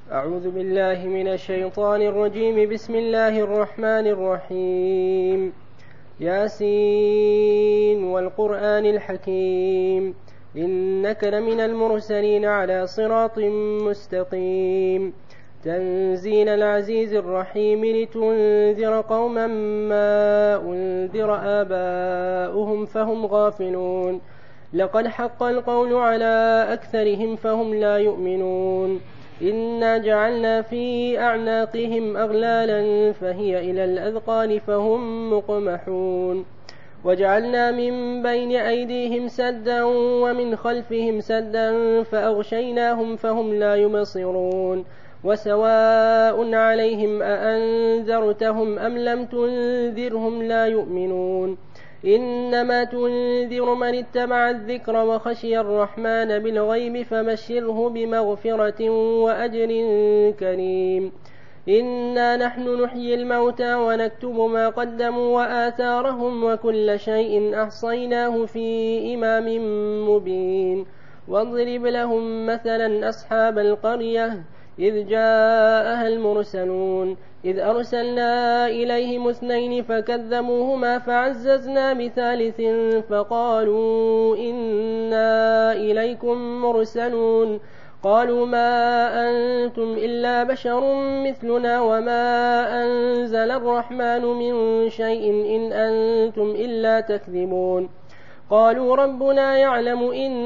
أعوذ بالله من الشيطان الرجيم. بسم الله الرحمن الرحيم. ياسين والقرآن الحكيم إنك لمن المرسلين على صراط مستقيم. تنزيل العزيز الرحيم لتنذر قوما ما أنذر آباؤهم فهم غافلون. لقد حق القول على أكثرهم فهم لا يؤمنون. إنا جعلنا في أعناقهم أغلالا فهي إلى الأذقان فهم مقمحون. وجعلنا من بين أيديهم سدا ومن خلفهم سدا فأغشيناهم فهم لا يبصرون. وسواء عليهم أأنذرتهم أم لم تنذرهم لا يؤمنون. إنما تنذر من اتبع الذكر وخشي الرحمن بالغيب فبشره بمغفرة وأجر كريم. إنا نحن نحيي الموتى ونكتب ما قدموا وآثارهم وكل شيء أحصيناه في إمام مبين. واضرب لهم مثلا أصحاب القرية إذ جاءها المرسلون إذ أرسلنا إليهم 2 فكذبوهما فعززنا بثالث فقالوا إنا إليكم مرسلون. قالوا ما أنتم إلا بشر مثلنا وما أنزل الرحمن من شيء إن أنتم إلا تكذبون. قالوا ربنا يعلم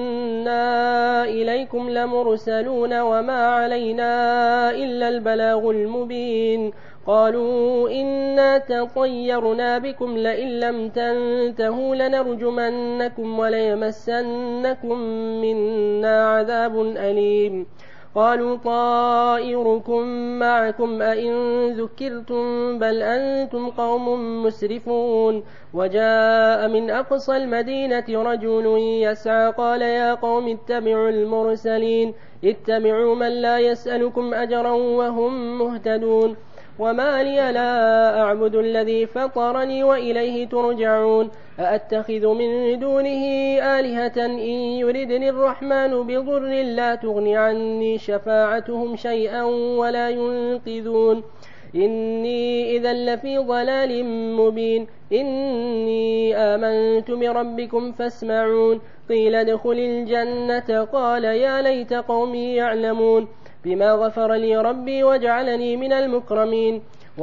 إنا إليكم لمرسلون وما علينا إلا البلاغ المبين. قالوا إنا تطيرنا بكم لئن لم تنتهوا لنرجمنكم وليمسنكم منا عذاب أليم. قالوا طائركم معكم أئن ذكرتم بل أنتم قوم مسرفون. وجاء من أقصى المدينة رجل يسعى قال يا قوم اتبعوا المرسلين اتبعوا من لا يسألكم أجرا وهم مهتدون. وما لي لا أعبد الذي فطرني وإليه ترجعون. أأتخذ من دونه آلهة إن يردني الرحمن بضر لا تغن عني شفاعتهم شيئا ولا ينقذون. إني إذا لفي ضلال مبين. إني آمنت بربكم فاسمعون. قيل ادخل الجنة قال يا ليت قومي يعلمون بما غفر لي ربي وجعلني من المكرمين.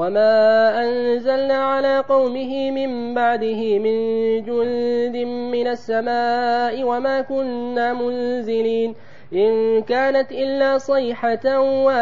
وما أنزلنا على قومه من بعده من جند من السماء وما كنا منزلين. إن كانت إلا صيحة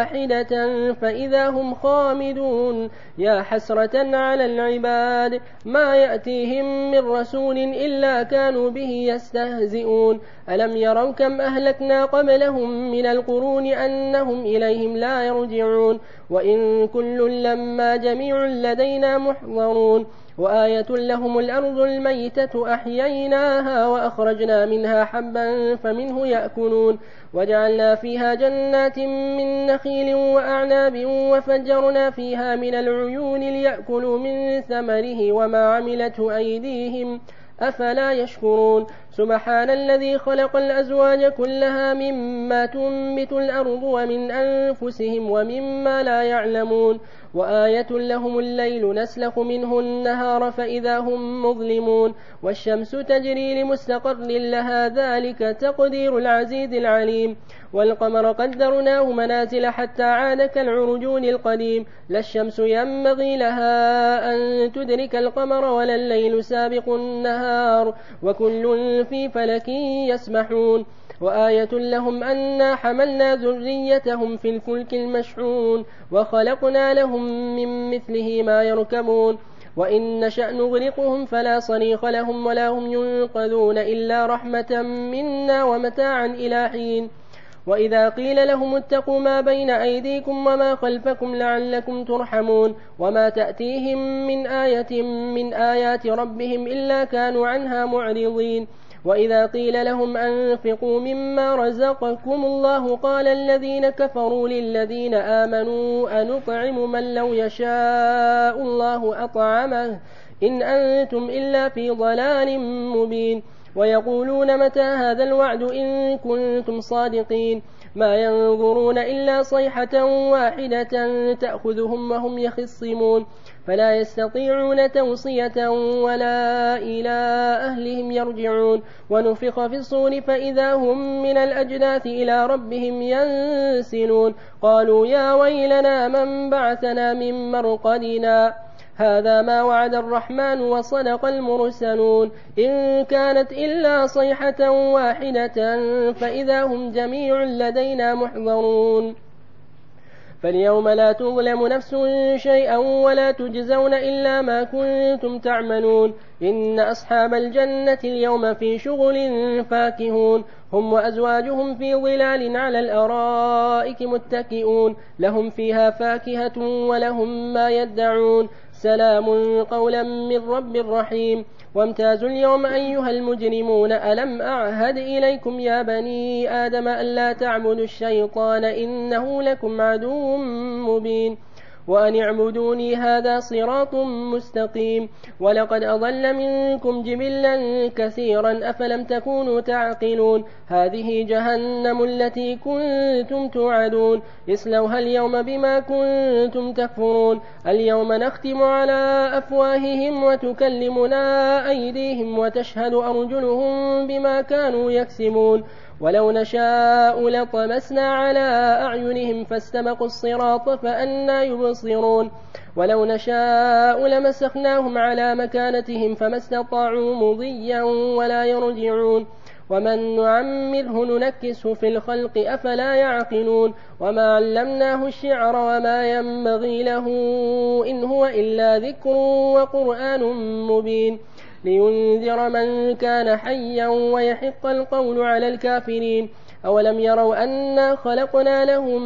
واحدة فإذا هم خامدون. يا حسرة على العباد ما يأتيهم من رسول إلا كانوا به يستهزئون. ألم يروا كم أهلكنا قبلهم من القرون أنهم إليهم لا يرجعون. وإن كل لما جميع لدينا محضرون. وآية لهم الأرض الميتة أحييناها وأخرجنا منها حبا فمنه يأكلون. وجعلنا فيها جنات من نخيل وأعناب وفجرنا فيها من العيون ليأكلوا من ثمره وما عملته أيديهم أفلا يشكرون. سبحان الذي خلق الأزواج كلها مما تنبت الأرض ومن أنفسهم ومما لا يعلمون. وآية لهم الليل نسلخ منه النهار فإذا هم مظلمون. والشمس تجري لمستقر لها ذلك تقدير العزيز العليم. والقمر قدرناه منازل حتى عاد كالعرجون القديم. لا الشمس ينبغي لها أن تدرك القمر ولا الليل سابق النهار وكل في فلك يسبحون. وآية لهم أنا حملنا ذريتهم في الفلك المشحون وخلقنا لهم من مثله ما يركبون. وإن نشأ نغرقهم فلا صريخ لهم ولا هم ينقذون إلا رحمة منا ومتاعا إلى حين. وإذا قيل لهم اتقوا ما بين أيديكم وما خلفكم لعلكم ترحمون. وما تأتيهم من آية من آيات ربهم إلا كانوا عنها معرضين. وإذا قيل لهم أنفقوا مما رزقكم الله قال الذين كفروا للذين آمنوا أنطعم من لو يشاء الله أطعمه إن أنتم إلا في ضلال مبين. ويقولون متى هذا الوعد إن كنتم صادقين. ما ينظرون إلا صيحة واحدة تأخذهم وهم يخصمون فلا يستطيعون توصية ولا إلى أهلهم يرجعون ونفخ في الصور فإذا هم من الأجداث إلى ربهم ينسلون قالوا يا ويلنا من بعثنا من مرقدنا هذا ما وعد الرحمن وصدق المرسلون إن كانت إلا صيحة واحدة فإذا هم جميع لدينا محضرون فاليوم لا تظلم نفس شيئا ولا تجزون إلا ما كنتم تعملون إن أصحاب الجنة اليوم في شغل فاكهون هم وأزواجهم في ظلال على الأرائك متكئون لهم فيها فاكهة ولهم ما يدعون سلام قولا من رب رحيم وامتازوا اليوم أيها المجرمون ألم أعهد إليكم يا بني آدم ألا تعبدوا الشيطان إنه لكم عدو مبين وأن اعبدوني هذا صراط مستقيم ولقد أضل منكم جبلا كثيرا أفلم تكونوا تعقلون هذه جهنم التي كنتم توعدون اصلوها اليوم بما كنتم تكفرون اليوم نختم على أفواههم وتكلمنا أيديهم وتشهد أرجلهم بما كانوا يكسبون ولو نشاء لطمسنا على أعينهم فاستبقوا الصراط فأنى يبصرون ولو نشاء لمسخناهم على مكانتهم فما استطاعوا مضيا ولا يرجعون ومن نعمره ننكسه في الخلق أفلا يعقلون وما علمناه الشعر وما ينبغي له إن هو إلا ذكر وقرآن مبين لينذر من كان حيا ويحق القول على الكافرين أولم يروا أنا خلقنا لهم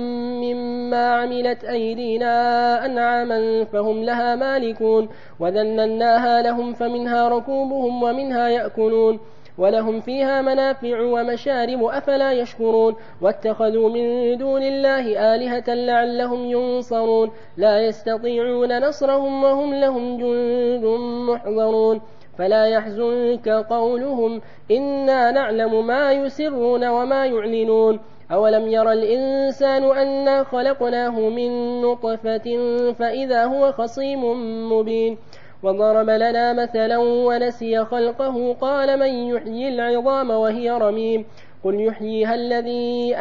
مما عملت أيدينا أنعاما فهم لها مالكون وذللناها لهم فمنها ركوبهم ومنها يأكلون ولهم فيها منافع ومشارب أفلا يشكرون واتخذوا من دون الله آلهة لعلهم ينصرون لا يستطيعون نصرهم وهم لهم جند محضرون فلا يحزنك قولهم إنا نعلم ما يسرون وما يعلنون أولم يرى الإنسان أنا خلقناه من نطفة فإذا هو خصيم مبين وضرب لنا مثلا ونسي خلقه قال من يحيي العظام وهي رميم قل يحييها الذي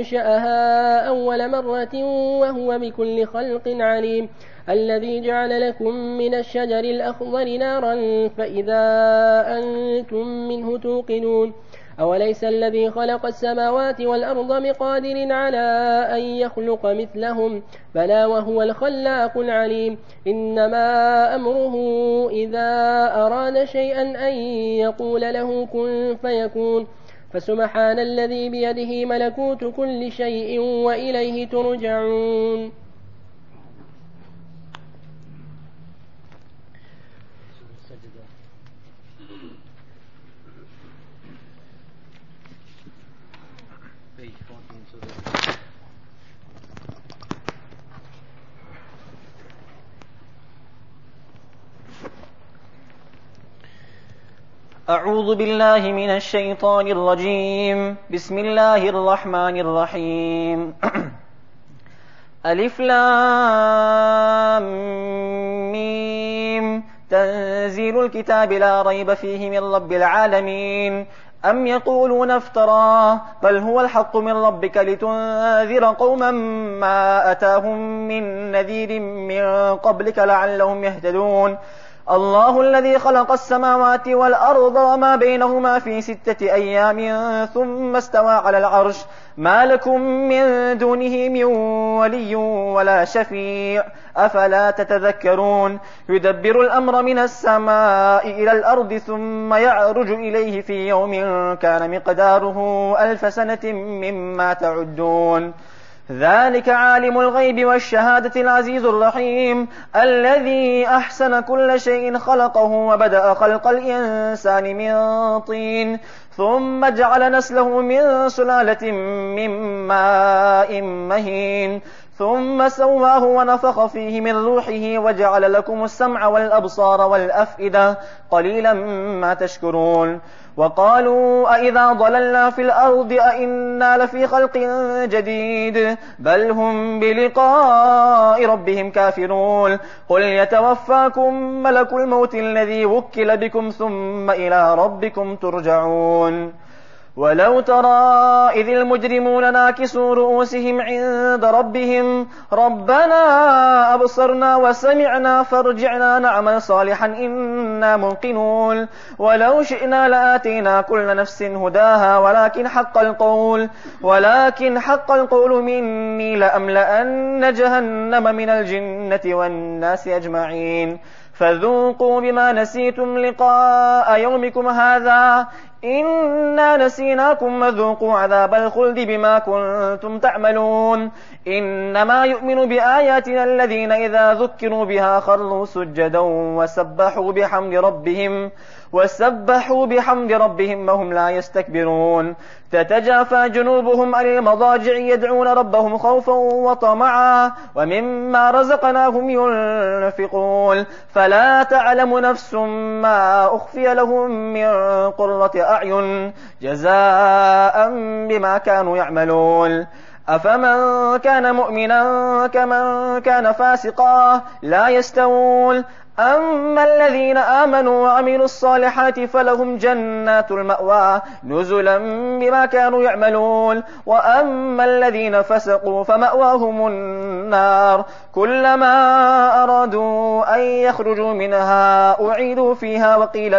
أنشأها أول مرة وهو بكل خلق عليم الذي جعل لكم من الشجر الأخضر نارا فإذا أنتم منه توقنون أوليس الذي خلق السماوات والأرض بقادر على أن يخلق مثلهم بلى وهو الخلاق العليم إنما أمره إذا أراد شيئا أن يقول له كن فيكون فسبحان الذي بيده ملكوت كل شيء وإليه ترجعون أعوذ بالله من الشيطان الرجيم بسم الله الرحمن الرحيم ألف لام ميم تنزيل الكتاب لا ريب فيه من رب العالمين أم يقولون افتراه بل هو الحق من ربك لتنذر قوما ما أتاهم من نذير من قبلك لعلهم يهتدون الله الذي خلق السماوات والأرض وما بينهما في 6 أيام ثم استوى على العرش ما لكم من دونه من ولي ولا شفيع أفلا تتذكرون يدبر الأمر من السماء إلى الأرض ثم يعرج إليه في يوم كان مقداره 1000 سنة مما تعدون ذلك عالم الغيب والشهادة العزيز الرحيم الذي أحسن كل شيء خلقه وبدأ خلق الإنسان من طين ثم جعل نسله من سلالة من ماء مهين ثم سواه ونفخ فيه من روحه وجعل لكم السمع والأبصار والأفئدة قليلا ما تشكرون وقالوا أئذا ضللنا في الأرض أئنا لفي خلق جديد بل هم بلقاء ربهم كافرون قل يتوفاكم ملك الموت الذي وكل بكم ثم إلى ربكم ترجعون ولو ترى إذ المجرمون ناكسوا رؤوسهم عند ربهم ربنا أبصرنا وسمعنا فارجعنا نعمل صالحا إنا موقنون ولو شئنا لآتينا كل نفس هداها ولكن حق القول مني لأملأن جهنم من الجنة والناس أجمعين فذوقوا بما نسيتم لقاء يومكم هذا إنا نسيناكم وذوقوا عذاب الخلد بما كنتم تعملون إنما يؤمن بآياتنا الذين إذا ذكروا بها خروا سجدا وسبحوا بحمد ربهم وهم لا يستكبرون تتجافى جنوبهم عن المضاجع يدعون ربهم خوفا وطمعا ومما رزقناهم ينفقون فلا تعلم نفس ما أخفي لهم من قرة أعين جزاء بما كانوا يعملون أفمن كان مؤمنا كمن كان فاسقا لا يستوون أما الذين آمنوا وعملوا الصالحات فلهم جنات المأوى نزلا بما كانوا يعملون وأما الذين فسقوا فمأواهم النار كلما أرادوا أن يخرجوا منها أعيدوا فيها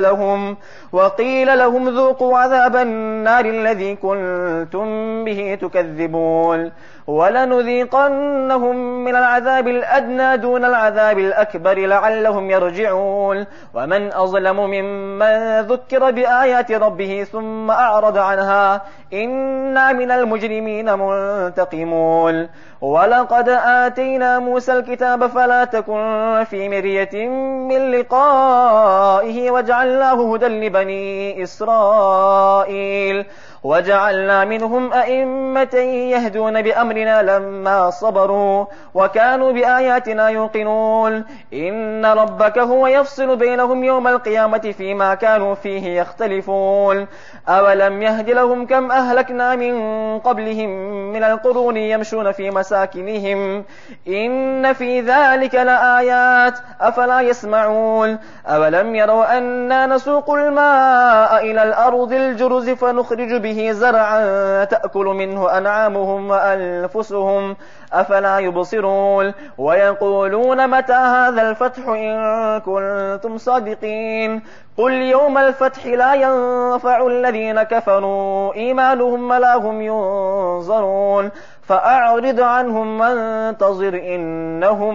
وقيل لهم ذوقوا عذاب النار الذي كنتم به تكذبون ولنذيقنهم من العذاب الأدنى دون العذاب الأكبر لعلهم يرجعون ومن أظلم ممن ذكر بآيات ربه ثم أعرض عنها إنا من المجرمين منتقمون ولقد آتينا موسى الكتاب فلا تكن في مرية من لقائه وجعلناه هدى لبني إسرائيل وجعلنا منهم أئمة يهدون بأمرنا لما صبروا وكانوا بآياتنا يوقنون إن ربك هو يفصل بينهم يوم القيامة فيما كانوا فيه يختلفون أولم يهد لهم كم أهلكنا من قبلهم من القرون يمشون في مساكنهم إن في ذلك لآيات أفلا يسمعون أولم يروا أنا نسوق الماء إلى الأرض الجرز فنخرج به زرعا تأكل منه أنعامهم وأنفسهم أفلا يبصرون ويقولون متى هذا الفتح إن كنتم صادقين قل يوم الفتح لا ينفع الذين كفروا إيمانهم ولا هم ينظرون فأعرض عنهم وانتظر إنهم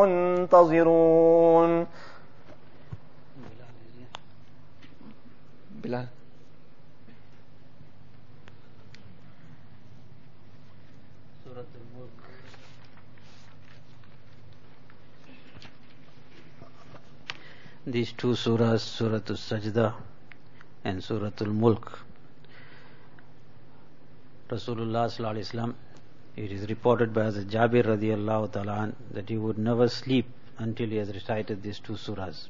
منتظرون. بلال These two surahs, Surah Al-Sajdah and Surah Al-Mulk. Rasulullah sallallahu alaihi wasallam, it is reported by Hazrat Jabir radiyallahu ta'ala that he would never sleep until he has recited these two surahs.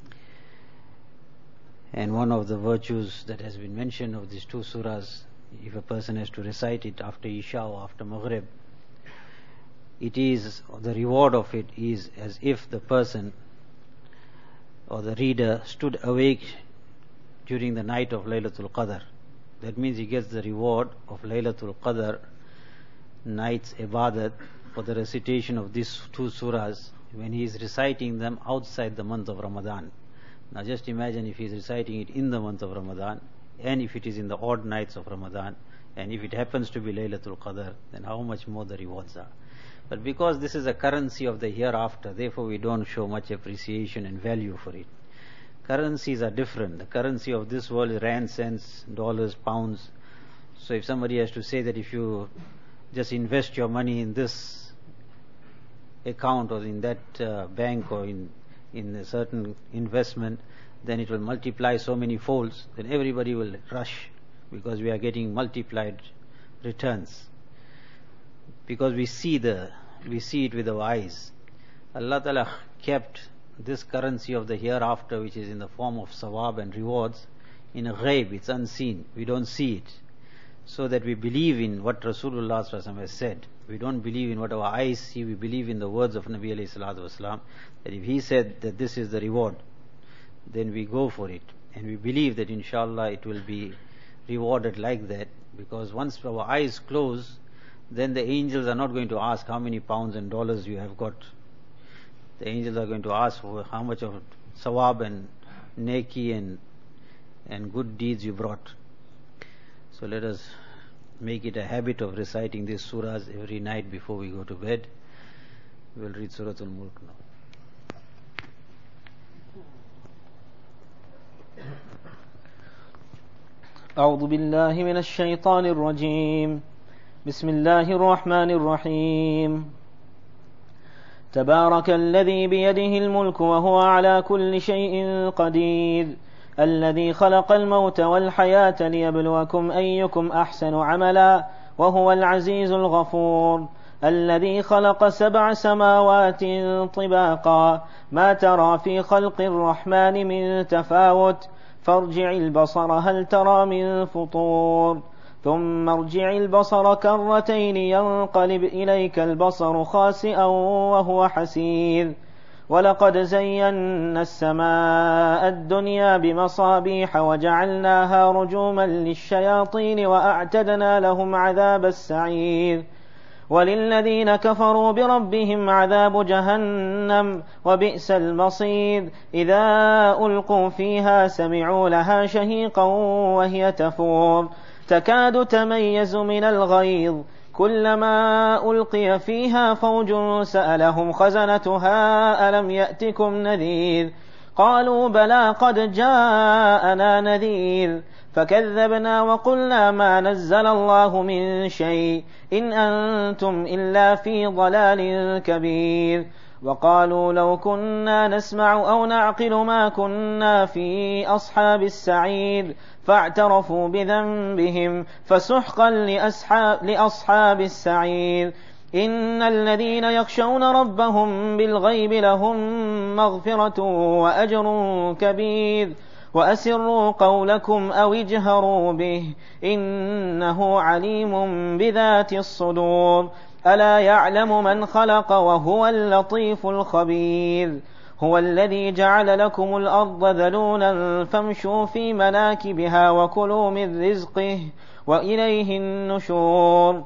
And one of the virtues that has been mentioned of these two surahs, if a person has to recite it after Isha or after Maghrib, it is, the reward of it is as if the person or the reader stood awake during the night of Laylatul Qadr. That means he gets the reward of Laylatul Qadr night's ibadat for the recitation of these two surahs when he is reciting them outside the month of Ramadan. Now just imagine if he is reciting it in the month of Ramadan, and if it is in the odd nights of Ramadan, and if it happens to be Laylatul Qadr, then how much more the rewards are. But because this is a currency of the hereafter, therefore we don't show much appreciation and value for it. Currencies are different. The currency of this world is rand, cents, dollars, pounds. So if somebody has to say that if you just invest your money in this account or in that bank or in a certain investment, then it will multiply so many folds, then everybody will rush because we are getting multiplied returns. Because we see it with our eyes. Allah Ta'ala kept this currency of the hereafter, which is in the form of sawab and rewards, in a ghaib, it's unseen, we don't see it. So that we believe in what Rasulullah has said. We don't believe in what our eyes see, we believe in the words of Nabi alayhi salatu wasalam, that if he said that this is the reward, then we go for it. And we believe that inshallah it will be rewarded like that, because once our eyes close, then the angels are not going to ask how many pounds and dollars you have got. The angels are going to ask for how much of sawab and neki and good deeds you brought. So let us make it a habit of reciting these surahs every night before we go to bed. We will read Surah Al-Mulk now. أعوذ بالله من الشيطان الرجيم. بسم الله الرحمن الرحيم. تبارك الذي بيده الملك وهو على كل شيء قدير، الذي خلق الموت والحياة ليبلوكم أيكم أحسن عملا وهو العزيز الغفور، الذي خلق 7 سماوات طباقا ما ترى في خلق الرحمن من تفاوت، فارجع البصر هل ترى من فطور، ثم ارجع البصر كرتين ينقلب إليك البصر خاسئا وهو حسير، ولقد زينا السماء الدنيا بمصابيح وجعلناها رجوما للشياطين وأعتدنا لهم عذاب السعير، وللذين كفروا بربهم عذاب جهنم وبئس المصير، إذا ألقوا فيها سمعوا لها شهيقا وهي تفور تكاد تميز من الغيظ، كلما ألقي فيها فوج سألهم خزنتها ألم يأتكم نذير، قالوا بلى قد جاءنا نذير، فكذبنا وقلنا ما نزل الله من شيء إن أنتم إلا في ضلال كبير، وقالوا لو كنا نسمع أو نعقل ما كنا في أصحاب السعير، فاعترفوا بذنبهم فسحقا لأصحاب السعير، إن الذين يخشون ربهم بالغيب لهم مغفرة وأجر كبير، وأسروا قولكم أو اجهروا به إنه عليم بذات الصدور، ألا يعلم من خلق وهو اللطيف الخبير، هو الذي جعل لكم الأرض ذلولا فامشوا في مناكبها وكلوا من رزقه وإليه النشور،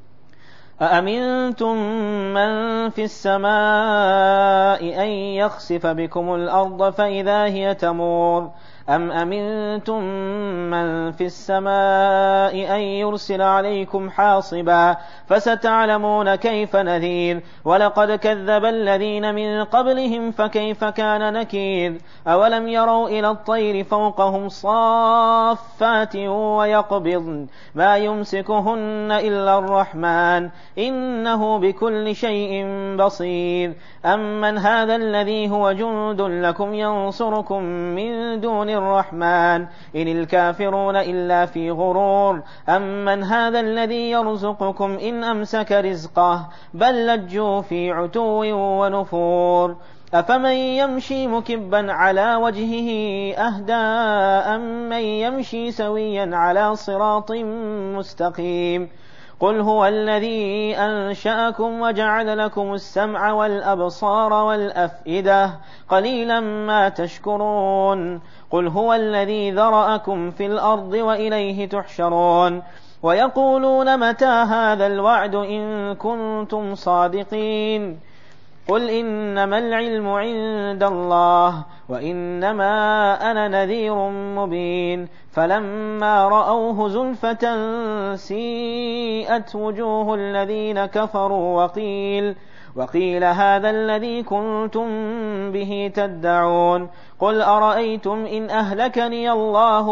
أأمنتم من في السماء أن يخسف بكم الأرض فإذا هي تمور، أم أمنتم من في السماء أن يرسل عليكم حاصبا، فستعلمون كيف نذير، ولقد كذب الذين من قبلهم فكيف كان نكير، أولم يروا إلى الطير فوقهم صافات ويقبضن ما يمسكهن إلا الرحمن إنه بكل شيء بصير، أمن هذا الذي هو جند لكم ينصركم من دون الرحمن إن الكافرون إلا في غرور، أمن هذا الذي يرزقكم إن أمسك رزقه بل لجوا في عتو ونفور، أفمن يمشي مكبا على وجهه أهدى أمن يمشي سويا على صراط مستقيم، قل هو الذي أنشأكم وجعل لكم السمع والأبصار والأفئدة قليلا ما تشكرون، قل هو الذي ذرأكم في الأرض وإليه تحشرون، ويقولون متى هذا الوعد إن كنتم صادقين، قل إنما العلم عند الله وإنما أنا نذير مبين، فلما رأوه زلفة سيئت وجوه الذين كفروا وقيل هذا الذي كنتم به تدعون، قل أرأيتم إن أهلكني الله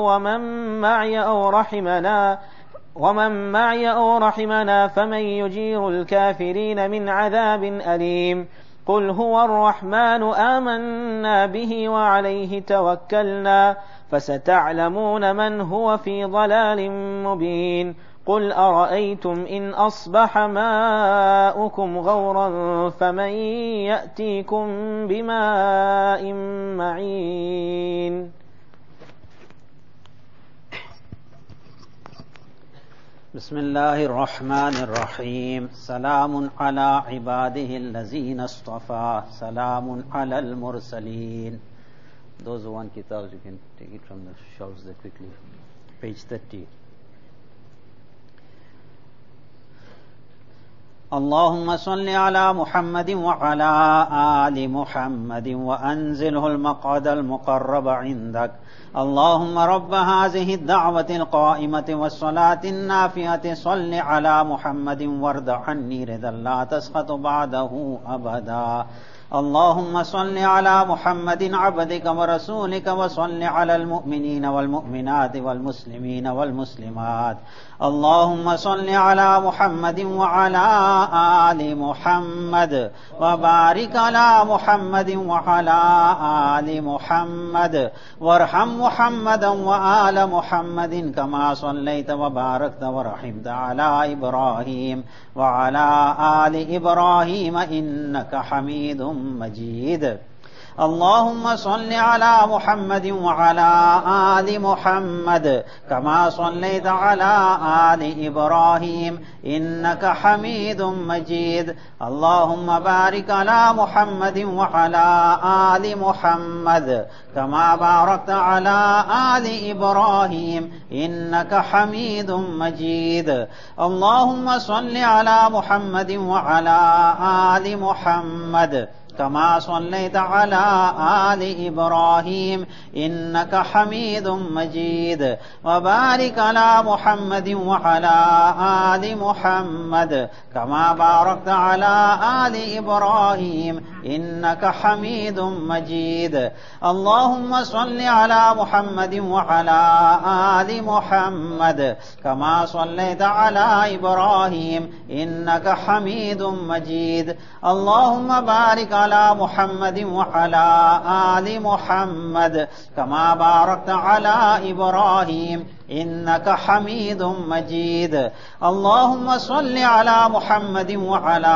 ومن معي أو رحمنا فمن يجير الكافرين من عذاب أليم، قل هو الرحمن آمنا به وعليه توكلنا، فستعلمون من هو في ضلال مبين، قل أرأيتم إن أصبح ماؤكم غورا فمن يأتيكم بماء معين. बिस्मिल्लाहिर रहमानिर रहीम। सलामुन अला इबादिहिल्लज़ीना इस्तफ़ा सलामुन अलल Mursaleen. Those who want kitabs, you can take it from the shelves there quickly. Page 30. اللهم صل على محمد وعلى آل محمد وأنزله المقعد المقرب عندك. اللهم رب هذه الدعوة القائمة والصلاة النافعة صل على محمد وارض عني رضا لا تسخط بعده أبدا. اللهم صل على محمد عبدك ورسولك وصل على المؤمنين والمؤمنات والمسلمين والمسلمات. اللهم صل على محمد وعلى آل محمد وبارك على محمد وعلى آل محمد وارحم محمدا وآل محمد كما صليت وباركت ورحمت على إبراهيم وعلى آل إبراهيم إنك حميد مجيد. اللهم صل على محمد وعلى آل محمد كما صليت على آل إبراهيم إنك حميد مجيد. اللهم بارك على محمد وعلى آل محمد كما باركت على آل إبراهيم إنك حميد مجيد. اللهم صل على محمد وعلى آل محمد كما صليت على آل إبراهيم إنك حميد مجيد. وبارك على محمد وعلى آل محمد كما باركت على آل إبراهيم إنك حميد مجيد. اللهم صل على محمد وعلى آل محمد كما صليت على إبراهيم إنك حميد مجيد. اللهم بارك على محمد وعلى آل محمد كما باركت على إبراهيم إنك حميد مجيد. اللهم صل على محمد وعلى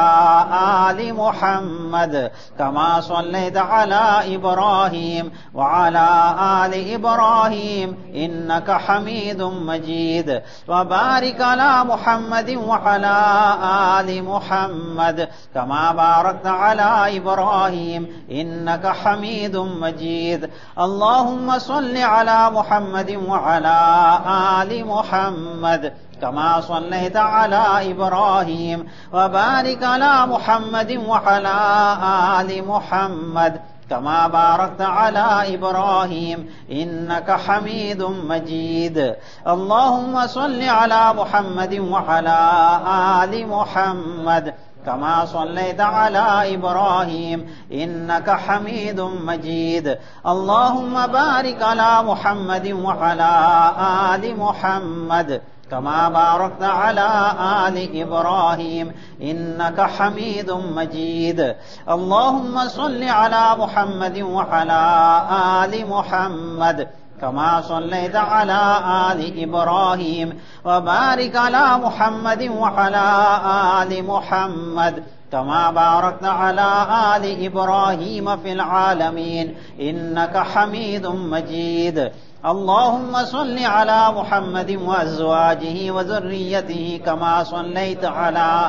آل محمد كما صليت على إبراهيم وعلى آل إبراهيم إنك حميد مجيد. وبارك على محمد وعلى آل محمد كما باركت على إبراهيم إنك حميد مجيد. اللهم صل على محمد وعلى آل محمد كما صليت على إبراهيم وبارك على محمد وعلى آل محمد كما باركت على إبراهيم إنك حميد مجيد. اللهم صل على محمد وعلى آل محمد كما صليت على إبراهيم إنك حميد مجيد. اللهم بارك على محمد وعلى آل محمد كما باركت على آل إبراهيم إنك حميد مجيد. اللهم صل على محمد وعلى آل محمد كما صليت على آل إبراهيم وبارك على محمد وعلى آل محمد كما باركت على آل إبراهيم في العالمين إنك حميد مجيد. اللهم صل على محمد وأزواجه وذريته كما صليت على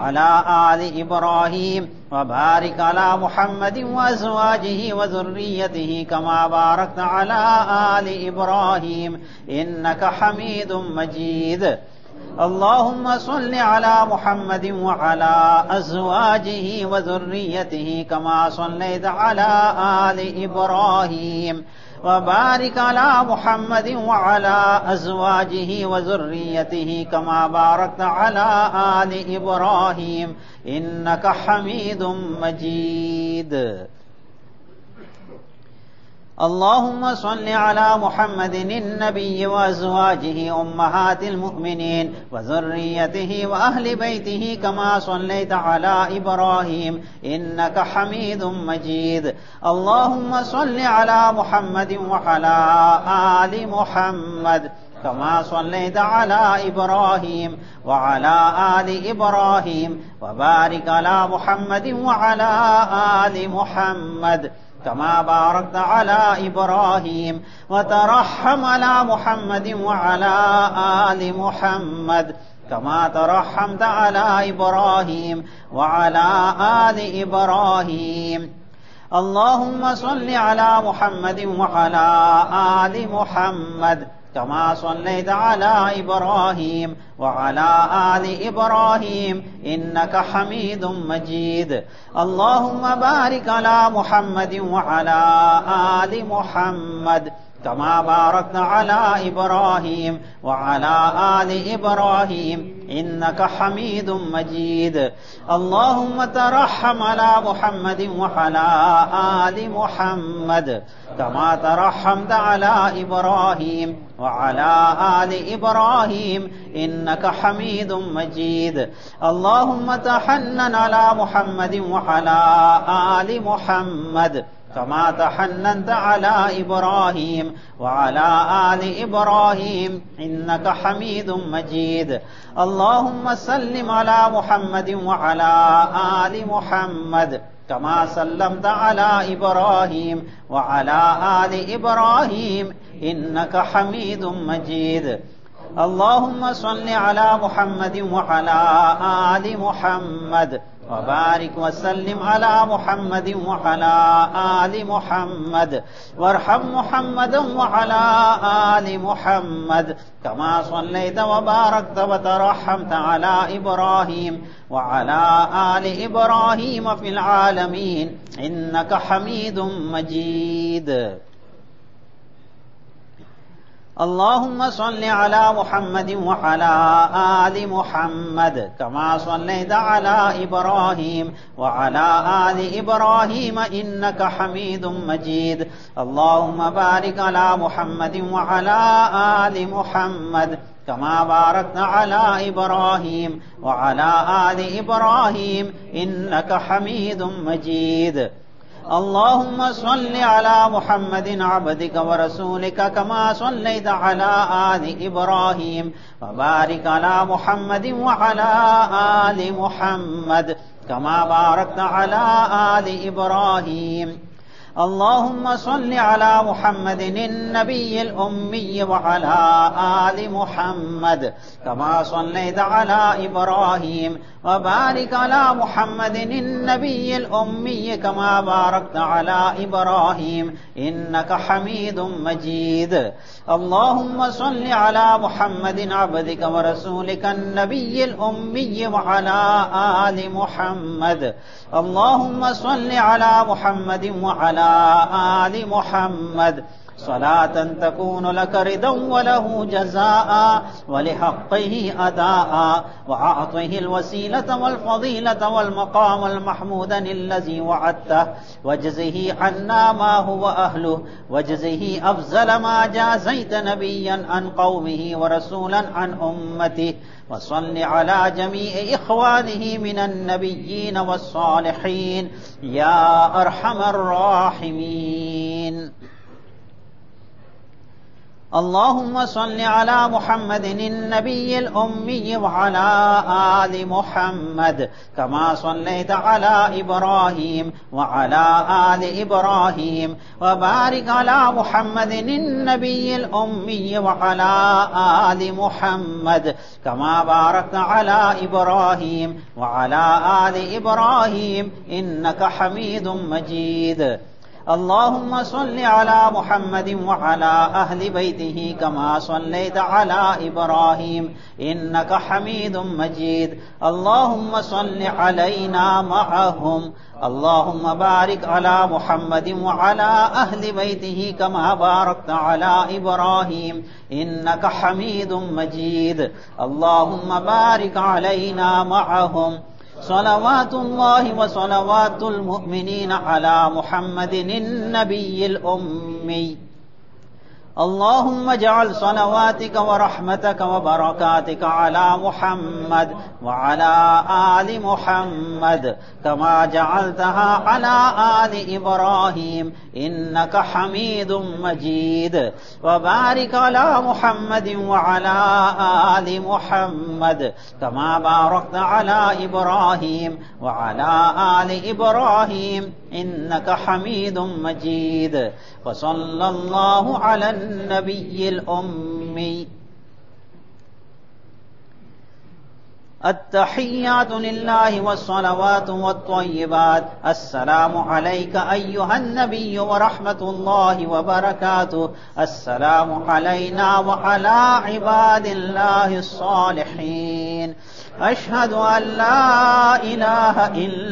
آل إبراهيم وبارك على محمد وأزواجه وذريته كما باركت على آل إبراهيم إنك حميد مجيد. اللهم صل على محمد وعلى أزواجه وذريته كما صليت على آل إبراهيم وبارك على محمد وعلى أزواجه وذريته كما باركت على آل إبراهيم إنك حميد مجيد. اللهم صل على محمد النبي وأزواجه أمهات المؤمنين وذريته وأهل بيته كما صليت على إبراهيم إنك حميد مجيد. اللهم صل على محمد وعلى آل محمد كما صليت على إبراهيم وعلى آل إبراهيم وبارك على محمد وعلى آل محمد كما باركت على إبراهيم وترحم على محمد وعلى آل محمد कमा तरहमत अला इब्राहीम व अला आलि इब्राहीम। अल्लाहुम्मा सल्लि अला मुहम्मदिन व अला आलि मुहम्मद कमा सल्लैत अला इब्राहीम व अला आलि इब्राहीम इन्नका हमीदुम मजीद। अल्लाहुम्मा बारिक अला मुहम्मदिन व अला आलि मुहम्मद कमा बारकत अला इब्राहीम व अला आलि इब्राहीम इन्नका हमीदुम मजीद। अल्लाहुम्मा तरहम अला मुहम्मदिन व अला आलि मुहम्मद कमा तरहमत अला इब्राहीम व अला आलि इब्राहीम इन्नका हमीदुम मजीद। अल्लाहुम्मा तहन्नन अला मुहम्मदिन व अला आलि मुहम्मद कमा तहन्ननत अला इब्राहीम व अला आलि इब्राहीम इन्नका हमीदुम मजीद। अल्लाहुम्मा सल्लिम अला मुहम्मदिन व अला आलि मुहम्मद कमा सल्लमत अला इब्राहीम व अला आलि इब्राहीम इन्नका हमीदुम मजीद। अल्लाहुम्मा सल्लि अला मुहम्मदिन व अला आलि मुहम्मद व बारिक व सल्लिम अला मुहम्मदिन व अला आलि मुहम्मद वरहम मुहम्मदन व अला आलि मुहम्मद कमा सल्लैत व बारकत व तरहमत अला इब्राहीम व अला आलि इब्राहीम फिल आलमीन इन्नका हमीदुम मजीद। अल्लाहुम्मा सल्लि अला मुहम्मदिन व अला आलि मुहम्मद कमा सल्लैत अला इब्राहीम व अला आलि इब्राहीम इन्नका हमीदुम मजीद। अल्लाहुम्मा बारिक अला मुहम्मदिन व अला आलि मुहम्मद कमा बारकत अला इब्राहीम व अला आलि इब्राहीम इन्नका हमीदुम मजीद। अल्लाहुम्मा सल्लि अला मुहम्मदिन अब्दिक व रसूलिक कमा सल्लैत अला आलि इब्राहीम व बारिक अला मुहम्मदिन व अला आलि मुहम्मद कमा बारकत अला आलि इब्राहीम। अल्लाहुम्मा सल्लि अला मुहम्मदिन नबिय्यिल उम्मी व अला आलि मुहम्मद कमा सल्लैत अला इब्राहीम व बारिक अला मुहम्मदिन नबिय्यिल उम्मी कमा बारकत अला इब्राहीम इन्नका हमीदुम मजीद। अल्लाहुम्मा सल्लि अला मुहम्मदिन अब्दिक व रसूलिक नबिय्यिल उम्मी व अला आलि मुहम्मद। अल्लाहुम्मा सल्लि अला मुहम्मदिन व अला आलि मुहम्मद सलातन तकून लक रिदन व लहू जज़ाअ व लिहक़्क़िही अदाअ व अअतिहिल वसीलत वल फ़ज़ीलत वल मक़ामल महमूदन अल्लज़ी वअदतह वजज़िही अन्ना मा हुवा अहलुहु वजज़िही अफ़ज़ल मा जाज़ैत नबिय्यन अन क़ौमिही व रसूलन अन उम्मतिही व सल्लि अला जमीइ इख़वानिही मिनन नबिय्यीन वस्सालिहीन या अरहमर राहिमीन। अल्लाहुम्मा सल्लि अला मुहम्मदिन नबिय्यिल उम्मी व अला आलि मुहम्मद कमा सल्लैत अला इब्राहीम व अला आलि इब्राहीम व बारिक अला मुहम्मदिन नबिय्यिल उम्मी व अला आलि मुहम्मद कमा बारकत अला इब्राहीम व अला आलि इब्राहीम इन्नका हमीदुम मजीद। अल्लाहुम्मा सल्लि अला मुहम्मदिन व अला अहलि बैतिही कमा सल्लैत अला इब्राहीम इन्नका हमीदुम मजीद। अल्लाहुम्मा सल्लि अलैना मअहुम। अल्लाहुम्मा बारिक अला मुहम्मदिन व अला अहलि बैतिही कमा बारकत अला इब्राहीम इन्नका हमीदुम मजीद। अल्लाहुम्मा बारिक अलैना मअहुम। सलवातुल्लाहि व सलवातुल मुमिनीन अला मुहम्मदिन नबिय्यिल उम्मी। अल्लाहुम्मा जअल सलवातिक व रहमतक व बरकातिक अला मुहम्मद व अला आलि मुहम्मद कमा जअलतहा अला आलि इब्राहीम इन्नका हमीदुम मजीद। व बारिक अला मुहम्मदिन व अला आलि मुहम्मद कमा बारकत अला इब्राहीम व अला आलि इब्राहीम इन्नका हमीदुम मजीद। व सल्लल्लाहु अला नबिय्यिल उम्मी। अत्तहिय्यातु लिल्लाहि वस्सलावातु वत्तय्यिबात अस्सलामु अलैका अय्युहन नबिय्यु व रहमतुल्लाहि व बरकातुहु अस्सलामु अलैना व अला इबादिल्लाहिस सालिहीन अशहदु अन ला इलाहा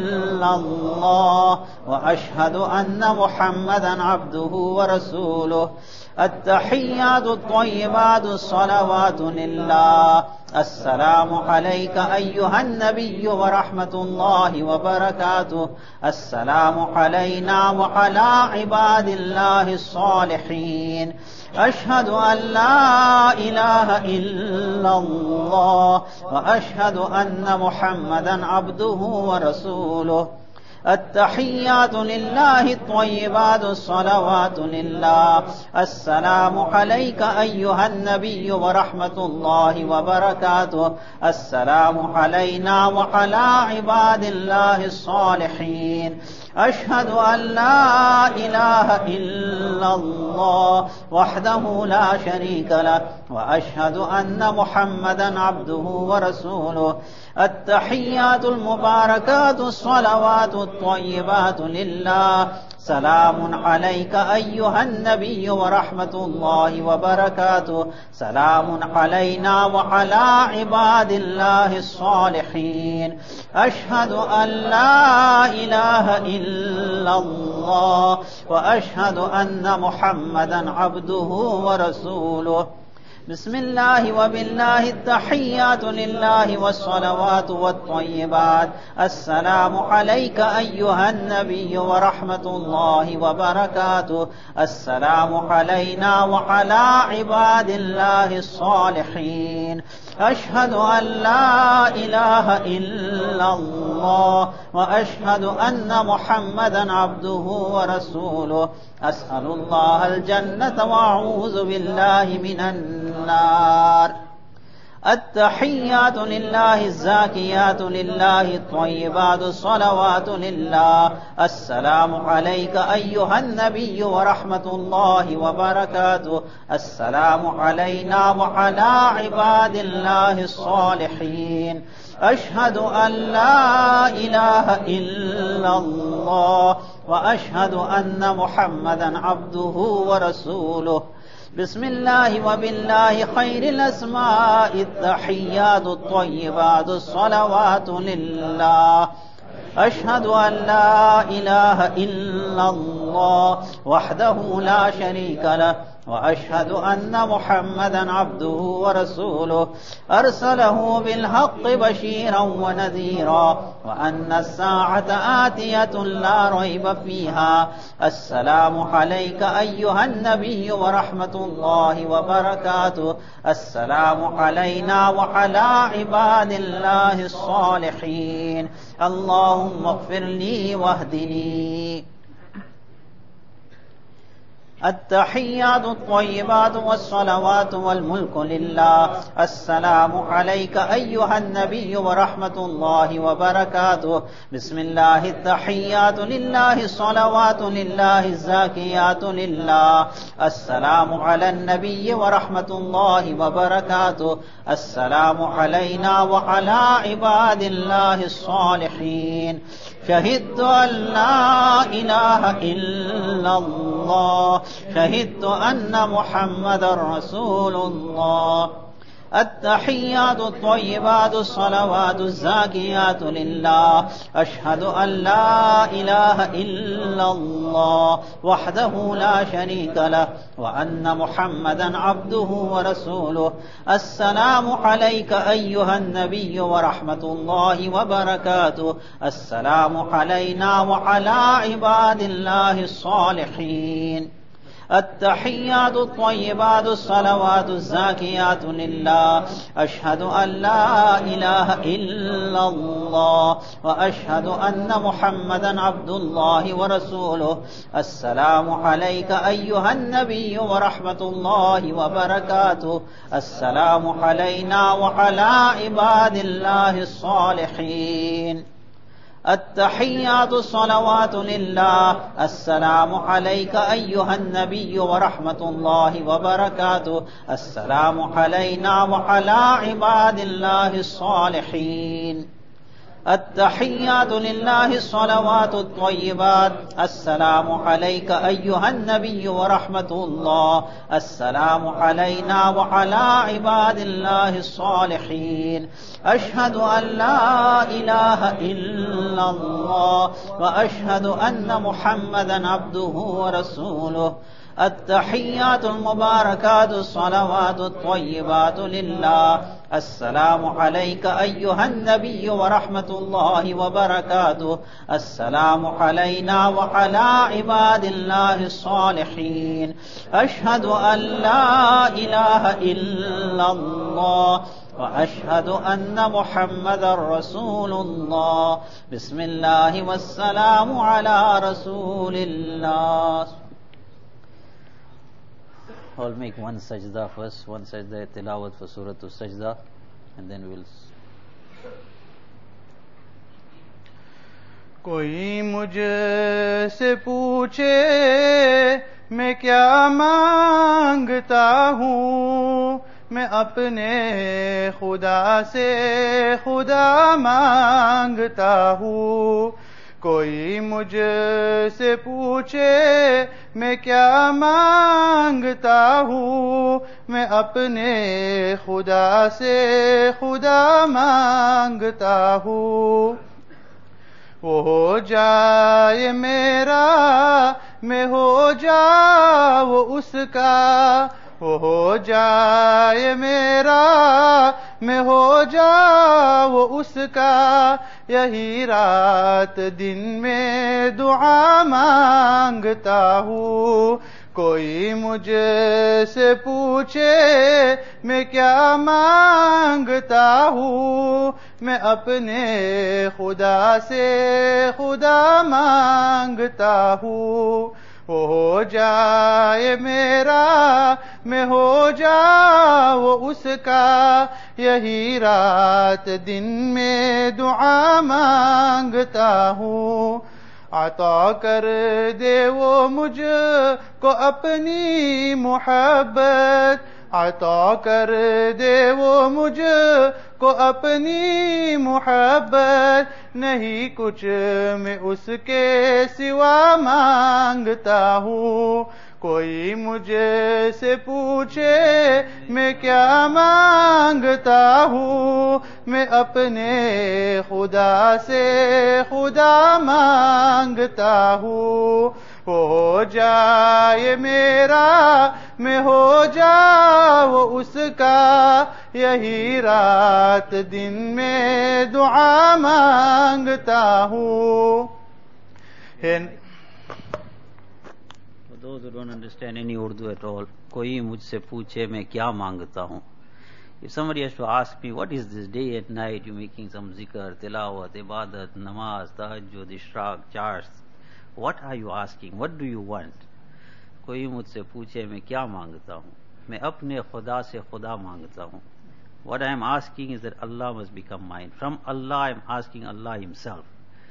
इल्लल्लाह व अशहदु अन्न मुहम्मदन अब्दुहु व रसूलुहु अत्तहिय्यातु त्वय्यिबातु अस्सलावातु लिल्लाह अस्सलामु अलैका अय्युहन नबिय्यु व रहमतुल्लाहि व बरकातुहु अस्सलामु अलैना व अला इबादिल्लाहिस सालिहीन अशहदु अन ला इलाहा इल्लल्लाह व अशहदु अन्न मुहम्मदन अब्दुहु व रसूलुहु अत्तहिय्यातु लिल्लाहि त्वय्यिबातु अस्सलावातु लिल्लाह अस्सलामु अलैका अय्युहन नबिय्यु व रहमतुल्लाहि व बरकातुहु अस्सलामु अलैना व अला इबादिल्लाहिस सालिहीन अशहदु अन ला इलाहा इल्लल्लाह वहदहु ला शरीका लह व अशहदु अन्न मुहम्मदन अब्दुहु व रसूलुहु अत्तहिय्यातुल मुबारकातु अस्सलावातु त्वय्यिबातु लिल्लाह सलामुन अलैका अय्युहन नबिय्यु व रहमतुल्लाहि व बरकातुहु सलामुन अलैना व अला इबादिल्लाहिस सालिहीन अशहदु अन ला इलाहा इल्लल्लाह व अशहदु अन्न मुहम्मदन अब्दुहु व रसूलुहु बिस्मिल्लाहि व बिल्लाहि तहिय्यातु लिल्लाहि वस्सलावातु वत्तय्यिबात अस्सलामु अलैका अय्युहन नबिय्यु व रहमतुल्लाहि व बरकातुहु अस्सलामु अलैना व अला इबादिल्लाहिस सालिहीन अशहदु अन ला इलाहा इल्लल्लाह व अशहदु अन्न मुहम्मदन अब्दुहु व रसूलुहु अस्अलुल्लाहल जन्नत व अऊज़ु बिल्लाहि मिनन नार अत्तहिय्यातु लिल्लाहि ज़ाकियातु लिल्लाहि त्वय्यिबातु अस्सलावातु लिल्लाह अस्सलामु अलैका अय्युहन नबिय्यु व रहमतुल्लाहि व बरकातुहु अस्सलामु अलैना व अला इबादिल्लाहिस सालिहीन अशहदु अन ला इलाहा इल्लल्लाह व अशहदु अन्न मुहम्मदन अब्दुहु व रसूलुहु बिस्मिल्लाहि व बिल्लाहि खैरिल अस्माइ तहिय्यातु त्वय्यिबातु अस्सलावातु लिल्लाह अशहदु अन ला इलाहा इल्लल्लाह वहदहु ला शरीका लह व अशहदु अन्न मुहम्मदन अब्दुहु व रसूलुहु अरसलहु बिल हक़्क़ि बशीरन व नज़ीरा व अन्न अस्साअत आतियतुन ला रैब फ़ीहा अस्सलामु अलैका अय्युहन नबिय्यु व रहमतुल्लाहि व बरकातुहु अस्सलामु अलैना व अला इबादिल्लाहिस सालिहीन अल्लाहुम्मा इग़फ़िर ली वहदिनी अत्तहिय्यातु त्वय्यिबातु वस्सलावातु वल मुल्कु लिल्लाह अस्सलामु अलैका अय्युहन नबिय्यु व रहमतुल्लाहि व बरकातुहु बिस्मिल्लाहि तहिय्यातु लिल्लाहि सलावातु लिल्लाहि ज़ाकियातु लिल्लाह अस्सलामु अलन नबिय्यि व रहमतुल्लाहि व बरकातुहु अस्सलामु अलैना व अला इबादिल्लाहिस सालिहीन शहिदतु अन ला इलाहा इल्लल्लाह शहिदतु अन्न मुहम्मदर रसूलुल्लाह अत्तहिय्यातु त्वय्यिबातु अस्सलावातु ज़ाकियातु लिल्लाह अशहदु अन ला इलाहा इल्लल्लाह वहदहु ला शरीका लह व अन्न मुहम्मदन अब्दुहु व रसूलुहु अस्सलामु अलैका अय्युहन नबिय्यु व रहमतुल्लाहि व बरकातुहु अस्सलामु अलैना व अला इबादिल्लाहिस सालिहीन अत्तहिय्यातु त्वय्यिबातु अस्सलावातु ज़ाकियातु लिल्लाह अशहदु अन ला इलाहा इल्लल्लाह व अशहदु अन्न मुहम्मदन अब्दुल्लाहि व रसूलुहु अस्सलामु अलैका अय्युहन नबिय्यु व रहमतुल्लाहि व बरकातुहु अस्सलामु अलैना व अला इबादिल्लाहिस सालिहीन अत्तहिय्यातु स्सलावातु लिल्लाह अस्सलामु अलैका अय्युहन नबिय्यु व रहमतुल्लाहि व बरकातुहु अस्सलामु अलैना व अला इबादिल्लाहिस सालिहीन अत्तहिय्यातु लिल्लाहि अस्सलावातु त्वय्यिबात अस्सलामु अलैका अय्युहन नबिय्यु व रहमतुल्लाह अस्सलामु अलैना व अला इबादिल्लाहिस सालिहीन अशहदु अन ला इलाहा इल्लल्लाह व अशहदु अन्ना मुहम्मदन अब्दुहु व रसूलुहु अत्तहिय्यातुल मुबारकातु स्सलावातु त्वय्यिबातु लिल्लाह अस्सलामु अलैका अय्युहन नबिय्यु व रहमतुल्लाहि व बरकातुहु अस्सलामु अलैना व अला इबादिल्लाहिस सालिहीन अशहदु अन ला इलाहा इल्लल्लाह व अशहदु अन्ना मुहम्मदर रसूलुल्लाह बिस्मिल्लाहि वस्सलामु अला रसूलिल्लाह. I'll make one sajda first, one sajda tilawat for Surah Sajda, and then we'll. कोई मुझसे पूछे मैं क्या मांगता हूँ, मैं अपने खुदा से खुदा मांगता हूँ. कोई मुझसे पूछे मैं क्या मांगता हूँ, मैं अपने खुदा से खुदा मांगता हूँ. वो हो जाए मेरा, मैं हो जाऊँ उसका. वो हो जाए मेरा, मैं हो जाऊँ उसका. यही रात दिन में दुआ मांगता हूँ. कोई मुझसे पूछे मैं क्या मांगता हूँ, मैं अपने खुदा से खुदा मांगता हूँ. वो हो जाए मेरा, मैं हो जाऊँ उसका. यही रात दिन में दुआ मांगता हूँ. अता कर दे वो मुझको अपनी मोहब्बत. अता कर दे वो मुझको अपनी मोहब्बत. नहीं कुछ मैं उसके सिवा मांगता हूँ. कोई मुझसे पूछे मैं क्या मांगता हूँ, मैं अपने खुदा से खुदा मांगता हूँ. हो जाए मेरा, मैं हो जाऊँ उसका. यही रात दिन में दुआ मांगता हूँ. For those who don't understand any Urdu at all, कोई मुझसे पूछे मैं क्या मांगता हूँ. If somebody has to ask me, what is this day and night, you making some zikr, tilawat, ibadat, namaz, tahajjud, ishraq, chars, what are you asking? What do you want? कोई मुझसे पूछे मैं क्या मांगता हूँ, मैं अपने खुदा से खुदा मांगता हूँ. What I am asking is that Allah must become mine. From Allah I am asking Allah Himself.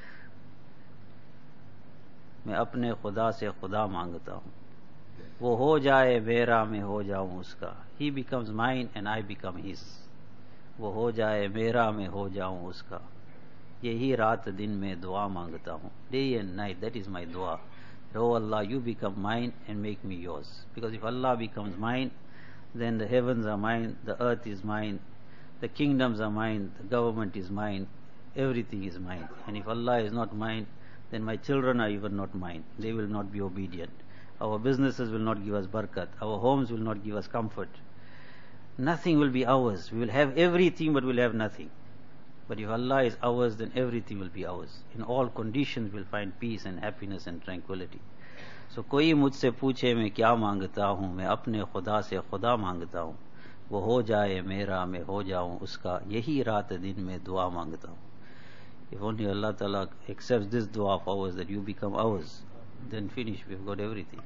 मैं अपने खुदा से खुदा मांगता हूँ. वो हो जाए मेरा, मैं हो जाऊँ उसका. He becomes mine and I become his. वो हो जाए मेरा, मैं हो जाऊँ उसका. यही रात दिन में दुआ मांगता हूँ. Day and night, that is my dua. Oh Allah, you become mine and make me yours. Because if Allah becomes mine, then the heavens are mine, the earth is mine, the kingdoms are mine, the government is mine, everything is mine. And if Allah is not mine, then my children are even not mine. They will not be obedient. Our businesses will not give us barakat. Our homes will not give us comfort. Nothing will be ours. We will have everything, but we will have nothing. But if Allah is ours, then everything will be ours. In all conditions, we will find peace and happiness and tranquility. So, कोई मुझसे पूछे मैं क्या मांगता हूँ, मैं अपने खुदा से खुदा मांगता हूँ. वो हो जाए मेरा, मैं हो जाऊँ उसका. यही रात दिन में दुआ मांगता हूँ. If only Allah Ta'ala accepts this dua of ours, that you become ours, then finish, we've got everything.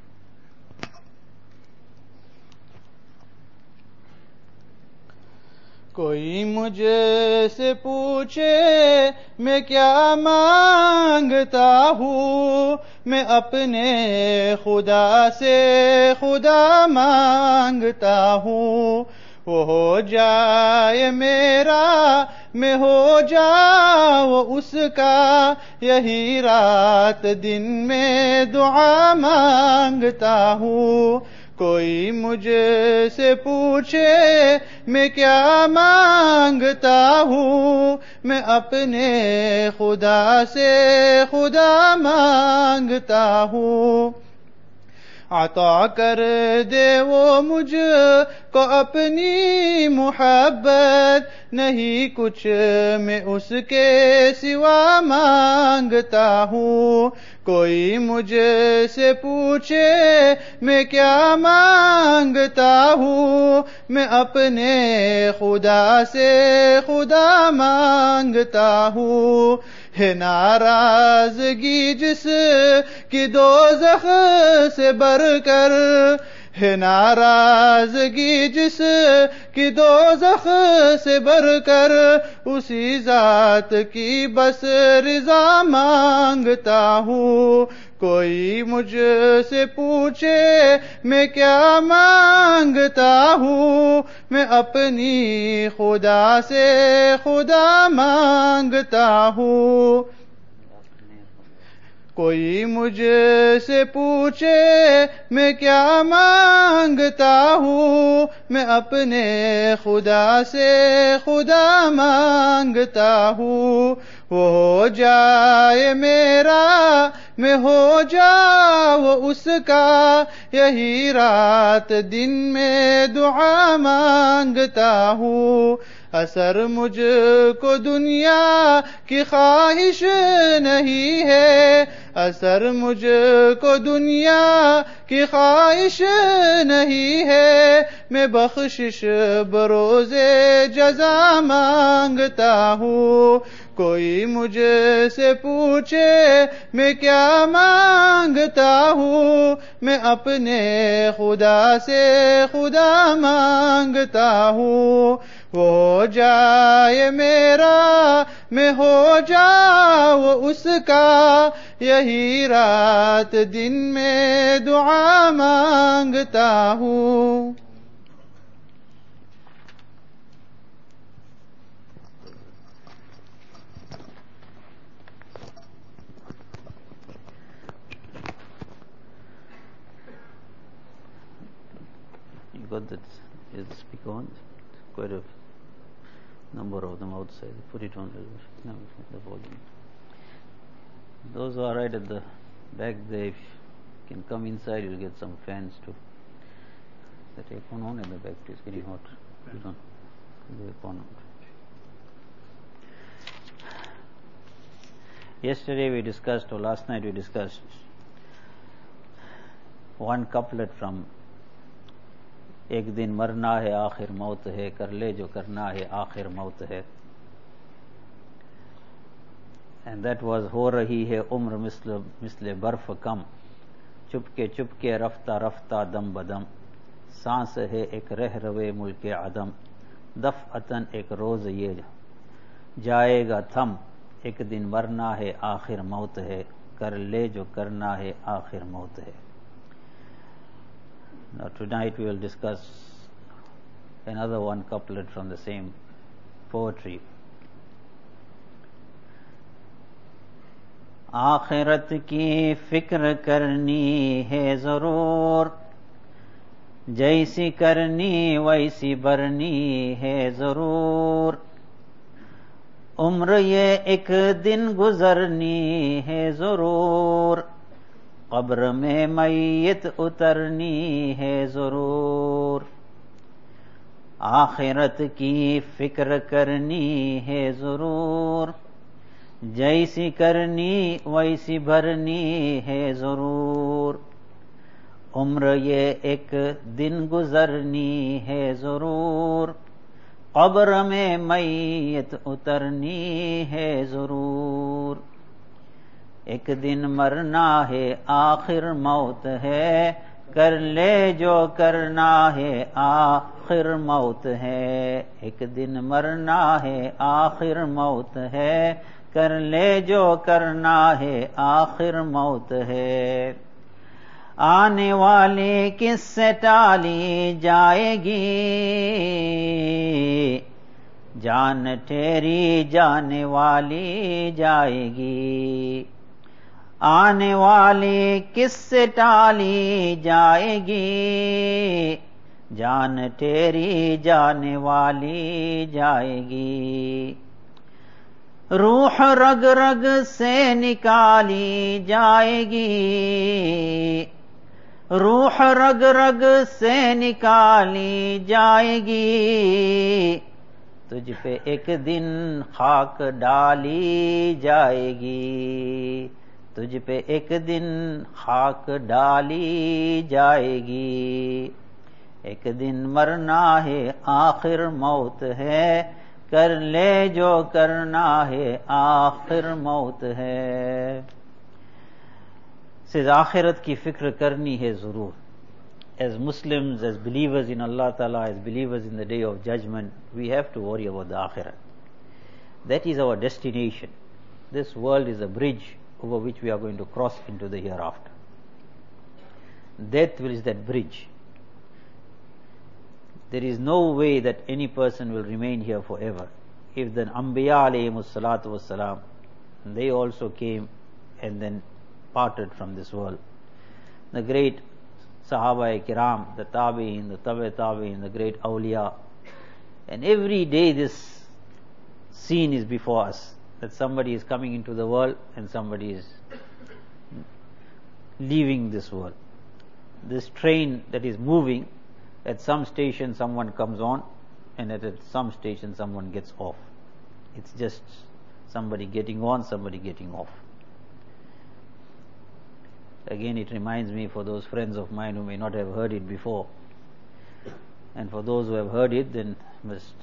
कोई मुझसे पूछे मैं क्या मांगता हूँ, मैं अपने खुदा से खुदा मांगता हूँ। वो हो जाए मेरा, मैं हो जाऊँ उसका, यही रात दिन में दुआ मांगता हूँ। कोई मुझसे पूछे मैं क्या मांगता हूँ, मैं अपने खुदा से खुदा मांगता हूँ। अता कर दे वो मुझको अपनी मोहब्बत, नहीं कुछ मैं उसके सिवा मांगता हूँ। कोई मुझसे पूछे मैं क्या मांगता हूँ, मैं अपने खुदा से खुदा मांगता हूँ। है नाराजगी जिस की दोज़ख से बढ़कर, है नाराजगी जिस की दोज़ख से बढ़कर, उसी जात की बस रिज़ा मांगता हूँ। कोई मुझसे पूछे मैं क्या मांगता हूँ, मैं अपनी खुदा से खुदा मांगता हूँ। कोई मुझसे पूछे मैं क्या मांगता हूँ, मैं अपने खुदा से खुदा मांगता हूँ। वो हो जाए मेरा, मैं हो जाऊँ उसका, यही रात दिन में दुआ मांगता हूँ। असर मुझको दुनिया की ख्वाहिश नहीं है, असर मुझको दुनिया की ख्वाहिश नहीं है। मैं बख्शिश बरोज़े जज़ा मांगता हूँ। कोई मुझसे पूछे मैं क्या मांगता हूँ, मैं अपने खुदा से खुदा मांगता हूँ। वो हो जाए मेरा, मैं हो जाऊँ उसका, यही रात दिन में दुआ मांगता हूँ। You got that? Is the speaker on? Quite a number of them outside. Put it on the volume. Those who are right at the back there, if you can come inside, you'll get some fans too. The aircon on at the back, it's getting hot. Put on the aircon on. Yesterday we discussed, or last night we discussed, one couplet from एक दिन मरना है आखिर मौत है, कर ले जो करना है आखिर मौत है. And that was हो रही है उम्र मिस्ले बर्फ कम, चुपके रफ्ता रफ्ता दम बदम, सांस है एक रह रवे मुल्के अदम, दफ़अतन एक रोज़ ये जाएगा थम, एक दिन मरना है आखिर मौत है, कर ले जो करना है आखिर मौत है. Now tonight we will discuss another one couplet from the same poetry. आखिरत की फिक्र करनी है जरूर, जैसी करनी वैसी भरनी है जरूर, उम्र ये एक दिन गुजरनी है जरूर, कब्र में मैयत उतरनी है जरूर. आखिरत की फिक्र करनी है जरूर, जैसी करनी वैसी भरनी है जरूर, उम्र ये एक दिन गुजरनी है जरूर, कब्र में मैयत उतरनी है जरूर. एक दिन मरना है आखिर मौत है, कर ले जो करना है आखिर मौत है, एक दिन मरना है आखिर मौत है, कर ले जो करना है आखिर मौत है। आने वाली किससे टाली जाएगी, जान तेरी जाने वाली जाएगी। आने वाली किससे टाली जाएगी, जान तेरी जाने वाली जाएगी। रूह रग रग से निकाली जाएगी, रूह रग रग से निकाली जाएगी। तुझ पे एक दिन खाक डाली जाएगी, तुझ पे एक दिन खाक डाली जाएगी। एक दिन मरना है आखिर मौत है, कर ले जो करना है आखिर मौत है। सिर्फ आखिरत की फिक्र करनी है जरूर। As Muslims, as believers in Allah Ta'ala, as believers in the Day of Judgment, we have to worry about the Akhirah. That is our destination. This world is a bridge over which we are going to cross into the hereafter. Death is that bridge. There is no way that any person will remain here forever. If the Anbiya alayhimus salatu was salam, they also came and then parted from this world. The great Sahaba-i-Kiram, the Tabi'in, the Tabi'-Tabi'in, the great awliya. And every day this scene is before us, that somebody is coming into the world and somebody is leaving this world. This train that is moving, at some station someone comes on and at some station someone gets off. It's just somebody getting on, somebody getting off. Again, it reminds me, for those friends of mine who may not have heard it before, and for those who have heard it, then must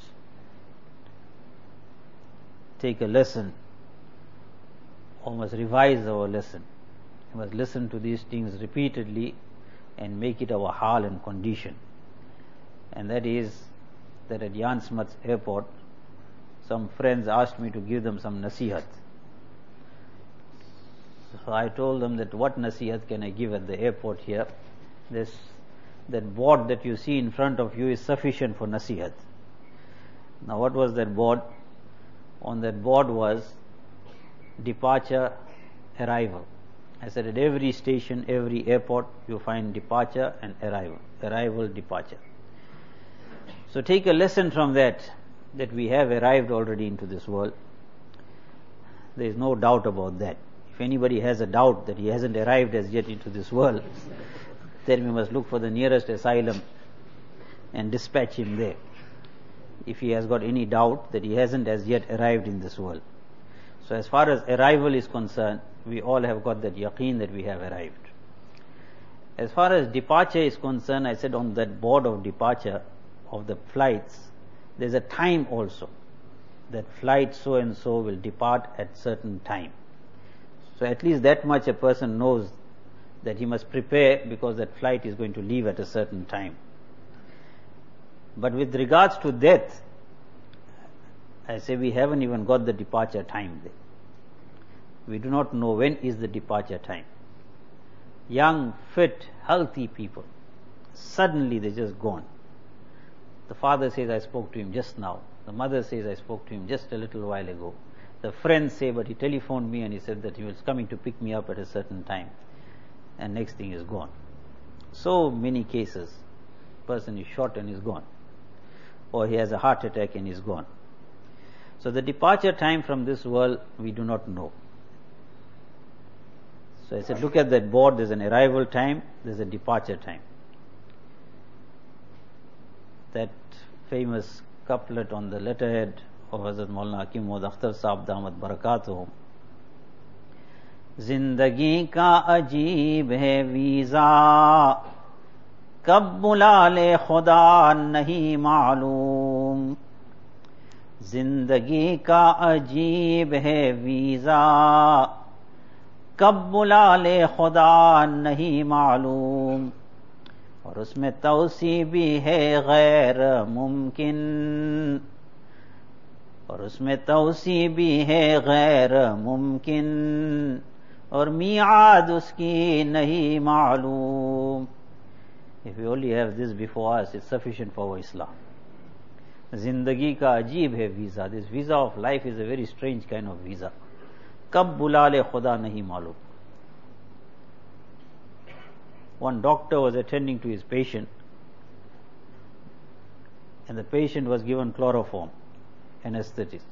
take a lesson, or must revise our lesson. We must listen to these things repeatedly and make it our hal and condition. And that is that at Jan Smuts Airport, some friends asked me to give them some nasihat. So I told them that what nasihat can I give at the airport here? That board that you see in front of you is sufficient for nasihat. Now what was that board? On that board was departure, arrival. I said at every station, every airport, you find departure and arrival. Arrival, departure. So take a lesson from that we have arrived already into this world. There is no doubt about that. If anybody has a doubt that he hasn't arrived as yet into this world, then we must look for the nearest asylum and dispatch him there. If he has got any doubt that he hasn't as yet arrived in this world. So as far as arrival is concerned, we all have got that yaqeen that we have arrived. As far as departure is concerned, I said on that board of departure of the flights, there's a time also. That flight so and so will depart at certain time. So at least that much a person knows, that he must prepare, because that flight is going to leave at a certain time. But with regards to death, I say we haven't even got the departure time there. We do not know when is the departure time. Young, fit, healthy people, suddenly they're just gone. The father says, I spoke to him just now. The mother says, I spoke to him just a little while ago. The friends say, but he telephoned me and he said that he was coming to pick me up at a certain time. And next thing is gone. So many cases. Person is shot and is gone. Or he has a heart attack and is gone. So the departure time from this world, we do not know. So I said, look at that board, there's an arrival time, there's a departure time. That famous couplet on the letterhead of Hazrat Maulana Hakim Mohd Akhtar Sahab Damat Barakatuhum. जिंदगी का अजीब है visa, कब बुला ले खुदा नहीं मालूम। जिंदगी का अजीब है वीजा, कब बुला ले खुदा नहीं मालूम। और उसमें तौसी भी है गैर मुमकिन, और उसमें तौसी भी है गैर मुमकिन, और मीआद उसकी नहीं मालूम. If we only have this before us, it's sufficient for our Islam. जिंदगी का अजीब है visa. This visa of life is a very strange kind of visa. कब बुला ले खुदा नहीं मालूम. One doctor was attending to his patient, and the patient was given chloroform, anesthetic.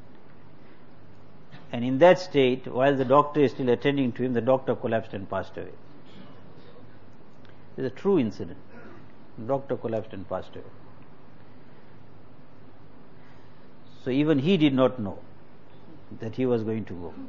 And in that state, while the doctor is still attending to him, the doctor collapsed and passed away. It's a true incident. The doctor collapsed and passed away. So even he did not know that he was going to go.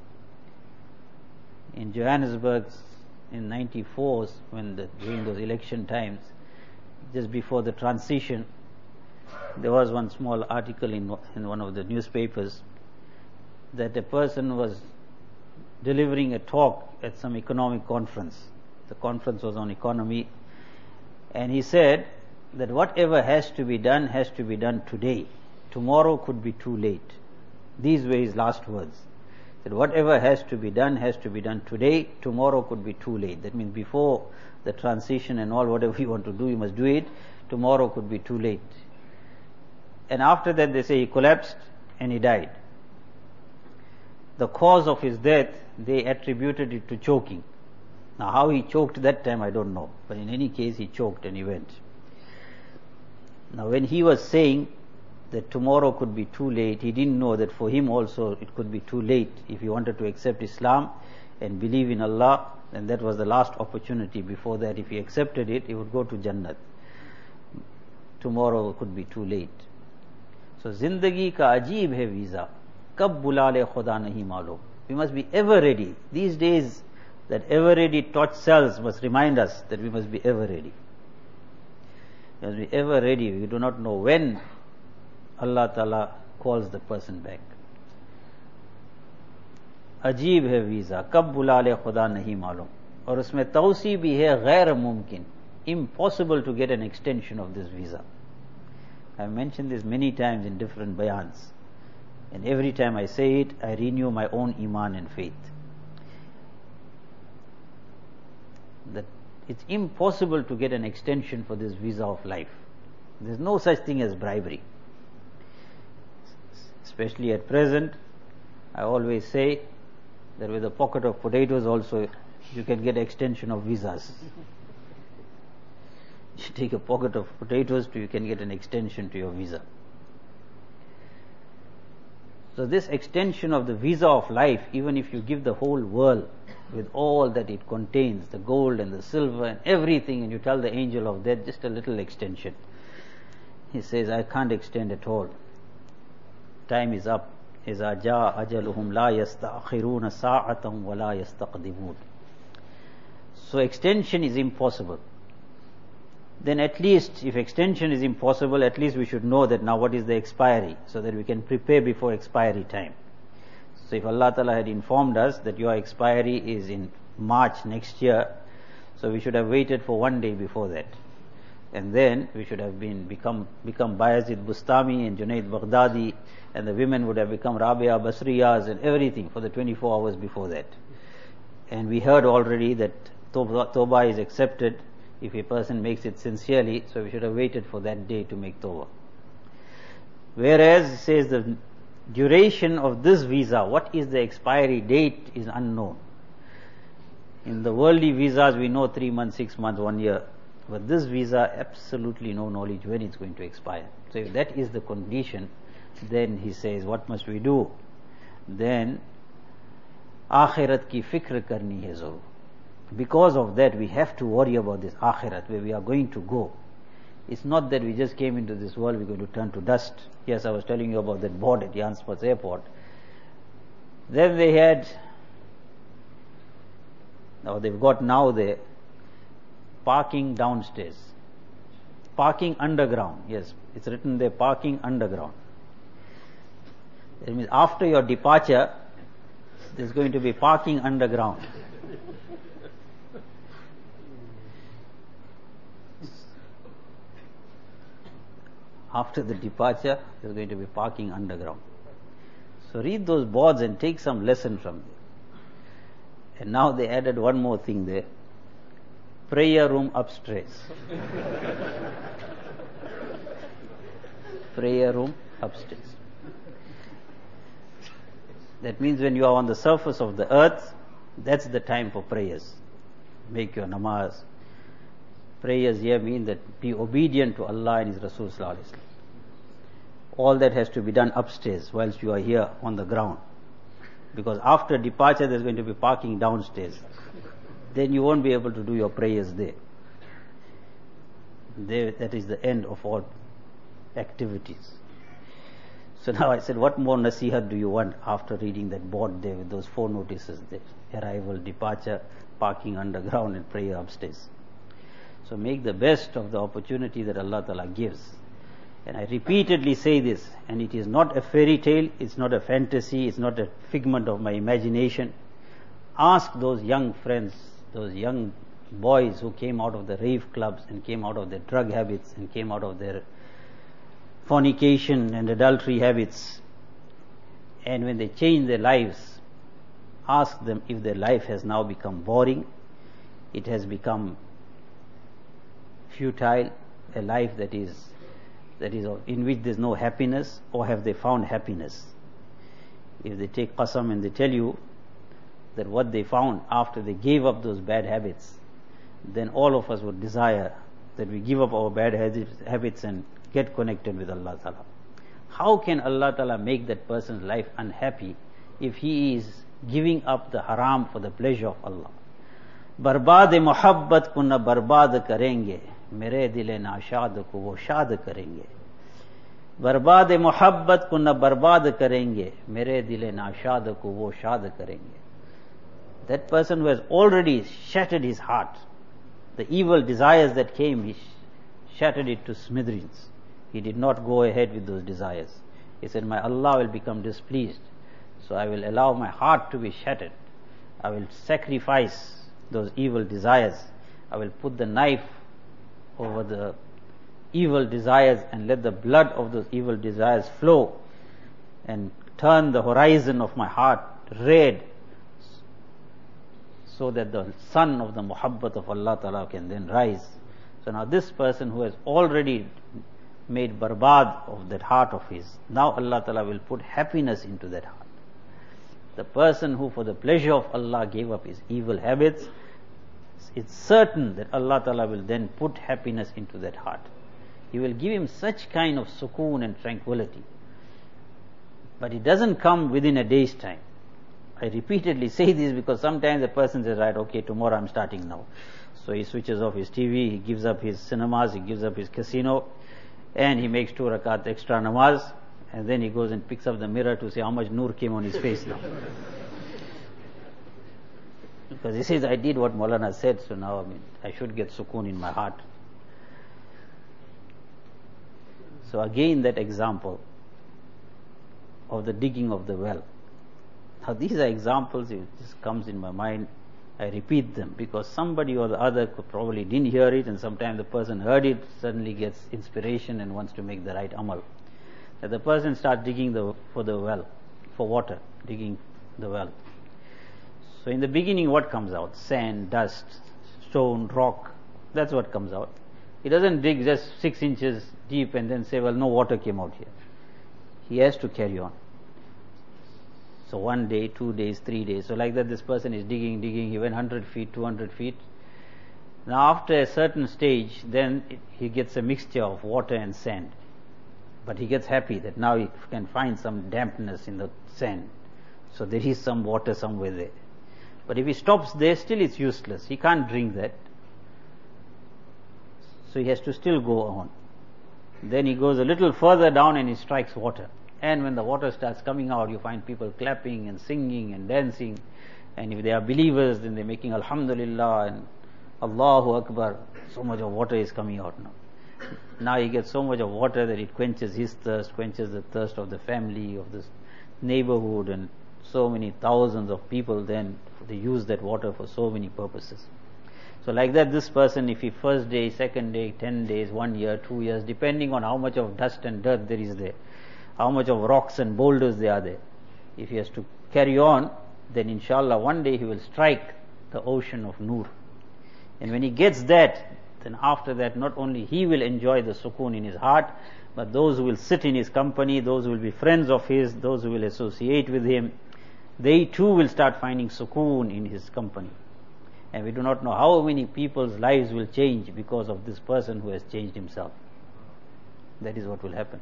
In Johannesburg, in 94, during those election times, just before the transition, there was one small article in one of the newspapers that a person was delivering a talk at some economic conference. The conference was on economy, and he said that whatever has to be done today. Tomorrow could be too late. These were his last words. That whatever has to be done today. Tomorrow could be too late. That means before the transition and all, whatever you want to do, you must do it. Tomorrow could be too late. And after that, they say he collapsed and he died. The cause of his death, they attributed it to choking. Now how he choked that time, I don't know. But in any case, he choked and he went. Now when he was saying that tomorrow could be too late, he didn't know that for him also it could be too late. If he wanted to accept Islam and believe in Allah, then that was the last opportunity. Before that, if he accepted it, he would go to Jannat. Tomorrow could be too late. So zindagi ka ajeeb hai visa. Kab bula le khuda nahi malum. We must be ever ready. These days, that ever ready torch cells must remind us that we must be ever ready. We must be ever ready. We do not know when Allah Ta'ala calls the person back. अजीब है visa, कब बुला ले खुदा नहीं मालूम. और उसमें तौसी भी है गैर मुमकिन. Impossible to get an extension of this visa. I have mentioned this many times in different bayans, and every time I say it, I renew my own iman and faith. That it's impossible to get an extension for this visa of life. There is no such thing as bribery. Especially at present, I always say that with a pocket of potatoes also you can get extension of visas. You take a pocket of potatoes, you can get an extension to your visa. So this extension of the visa of life, even if you give the whole world with all that it contains, the gold and the silver and everything, and you tell the angel of death, just a little extension. He says, I can't extend at all. Time is up. إِذَا جَاءَ أَجَلُهُمْ لَا يَسْتَأْخِرُونَ سَاعَةً وَلَا يَسْتَقْدِمُونَ. So extension is impossible. Then at least, if extension is impossible, at least we should know that now what is the expiry, so that we can prepare before expiry time. So if Allah Ta'ala had informed us that your expiry is in March next year, so we should have waited for one day before that. And then we should have become Bayazid Bustami and Junaid Baghdadi, and the women would have become Rabia Basriyas and everything for the 24 hours before that. And we heard already that Tawbah is accepted if a person makes it sincerely, so we should have waited for that day to make Tawbah. Whereas, it says the duration of this visa, what is the expiry date, is unknown. In the worldly visas we know 3 months, 6 months, 1 year. But this visa, absolutely no knowledge when it's going to expire. So if that is the condition, then he says, what must we do? Then, akhirat ki fikr karni hai zarur. Because of that, we have to worry about this akhirat, where we are going to go. It's not that we just came into this world, we're going to turn to dust. Yes, I was telling you about that board at Jan Smuts Airport. Then they had, they've got now there, parking downstairs. Parking underground. Yes, it's written there, parking underground. That means after your departure, there's going to be parking underground. after the departure, there's going to be parking underground. So read those boards and take some lesson from them. And now they added one more thing there. Prayer room upstairs. Prayer room upstairs. That means when you are on the surface of the earth, that's the time for prayers. Make your namaz. Prayers here mean that be obedient to Allah and His Rasul Sallallahu Alaihi Wasallam. All that has to be done upstairs whilst you are here on the ground. Because after departure there's going to be parking downstairs. Then you won't be able to do your prayers there. That is the end of all activities. So now I said, what more nasihat do you want after reading that board there with those 4 notices there? Arrival, departure, parking underground and prayer upstairs. So make the best of the opportunity that Allah Ta'ala gives. And I repeatedly say this, and it is not a fairy tale, it's not a fantasy, it's not a figment of my imagination. Ask those young friends, those young boys who came out of the rave clubs and came out of their drug habits and came out of their fornication and adultery habits, and when they change their lives, ask them if their life has now become boring, it has become futile, a life that is in which there is no happiness, or have they found happiness? If they take qasam and they tell you that what they found after they gave up those bad habits, then all of us would desire that we give up our bad habits and get connected with Allah Ta'ala. How can Allah Ta'ala make that person's life unhappy if he is giving up the haram for the pleasure of Allah? बर्बाद मोहब्बत को न बर्बाद करेंगे, मेरे दिल नाशाद को वो शाद करेंगे. बर्बाद मोहब्बत को न बर्बाद करेंगे, मेरे दिल नाशाद को वो शाद करेंगे. That person who has already shattered his heart, the evil desires that came, he shattered it to smithereens. He did not go ahead with those desires. He said, my Allah will become displeased, so I will allow my heart to be shattered. I will sacrifice those evil desires. I will put the knife over the evil desires and let the blood of those evil desires flow and turn the horizon of my heart red, so that the sun of the muhabbat of Allah Ta'ala can then rise. So now this person who has already made barbad of that heart of his, now Allah Ta'ala will put happiness into that heart. The person who for the pleasure of Allah gave up his evil habits, it's certain that Allah Ta'ala will then put happiness into that heart. He will give him such kind of sukoon and tranquility. But it doesn't come within a day's time. I repeatedly say this because sometimes a person says, right, okay, tomorrow I'm starting now. So he switches off his TV, he gives up his cinemas, he gives up his casino, and he makes 2 rakat extra namaz, and then he goes and picks up the mirror to see how much nur came on his face now. Because he says, I did what Maulana said, so now I should get sukoon in my heart. So again that example of the digging of the well. Now these are examples, it just comes in my mind, I repeat them because somebody or the other probably didn't hear it, and sometimes the person heard it, suddenly gets inspiration and wants to make the right amal. That the person starts digging for the well, for water, digging the well. So in the beginning what comes out? Sand, dust, stone, rock, that's what comes out. He doesn't dig just 6 inches deep and then say, well, no water came out here. He has to carry on. So 1 day, 2 days, 3 days. So like that this person is digging, he went 100 feet, 200 feet. Now after a certain stage, then he gets a mixture of water and sand. But he gets happy that now he can find some dampness in the sand. So there is some water somewhere there. But if he stops there, still it's useless. He can't drink that. So he has to still go on. Then he goes a little further down and he strikes water. And when the water starts coming out, you find people clapping and singing and dancing. And if they are believers, then they're making Alhamdulillah and Allahu Akbar. So much of water is coming out now. Now he gets so much of water that it quenches his thirst, quenches the thirst of the family, of this neighborhood, and so many thousands of people then they use that water for so many purposes. So like that, this person, if he first day, second day, 10 days, 1 year, 2 years, depending on how much of dust and dirt there is there, how much of rocks and boulders there are there, if he has to carry on, then inshallah one day he will strike the ocean of Nur. And when he gets that, then after that not only he will enjoy the sukoon in his heart, but those who will sit in his company, those who will be friends of his, those who will associate with him, they too will start finding sukoon in his company. And we do not know how many people's lives will change because of this person who has changed himself. That is what will happen.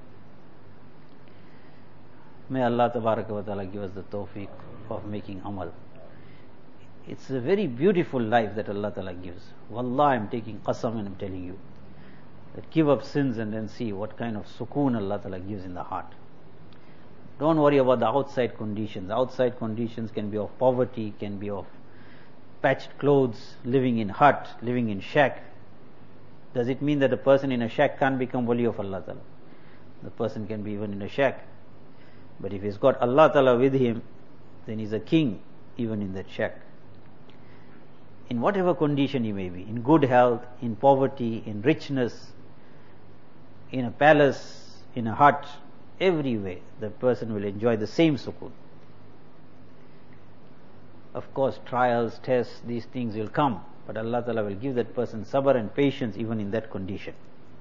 May Allah Tabaraka wa Ta'ala give us the tawfiq of making amal. It's a very beautiful life that Allah Ta'ala gives. Wallah, I'm taking qasam and I'm telling you that give up sins and then see what kind of sukoon Allah Ta'ala gives in the heart. Don't worry about the outside conditions. Outside conditions can be of poverty, can be of patched clothes, living in hut, living in shack. Does it mean that a person in a shack can't become wali of Allah Ta'ala? The person can be even in a shack. But if he's got Allah Ta'ala with him, then he's a king even in that shack. In whatever condition he may be, in good health, in poverty, in richness, in a palace, in a hut, every way the person will enjoy the same sukoon. Of course, trials, tests, these things will come, but Allah Ta'ala will give that person sabr and patience even in that condition.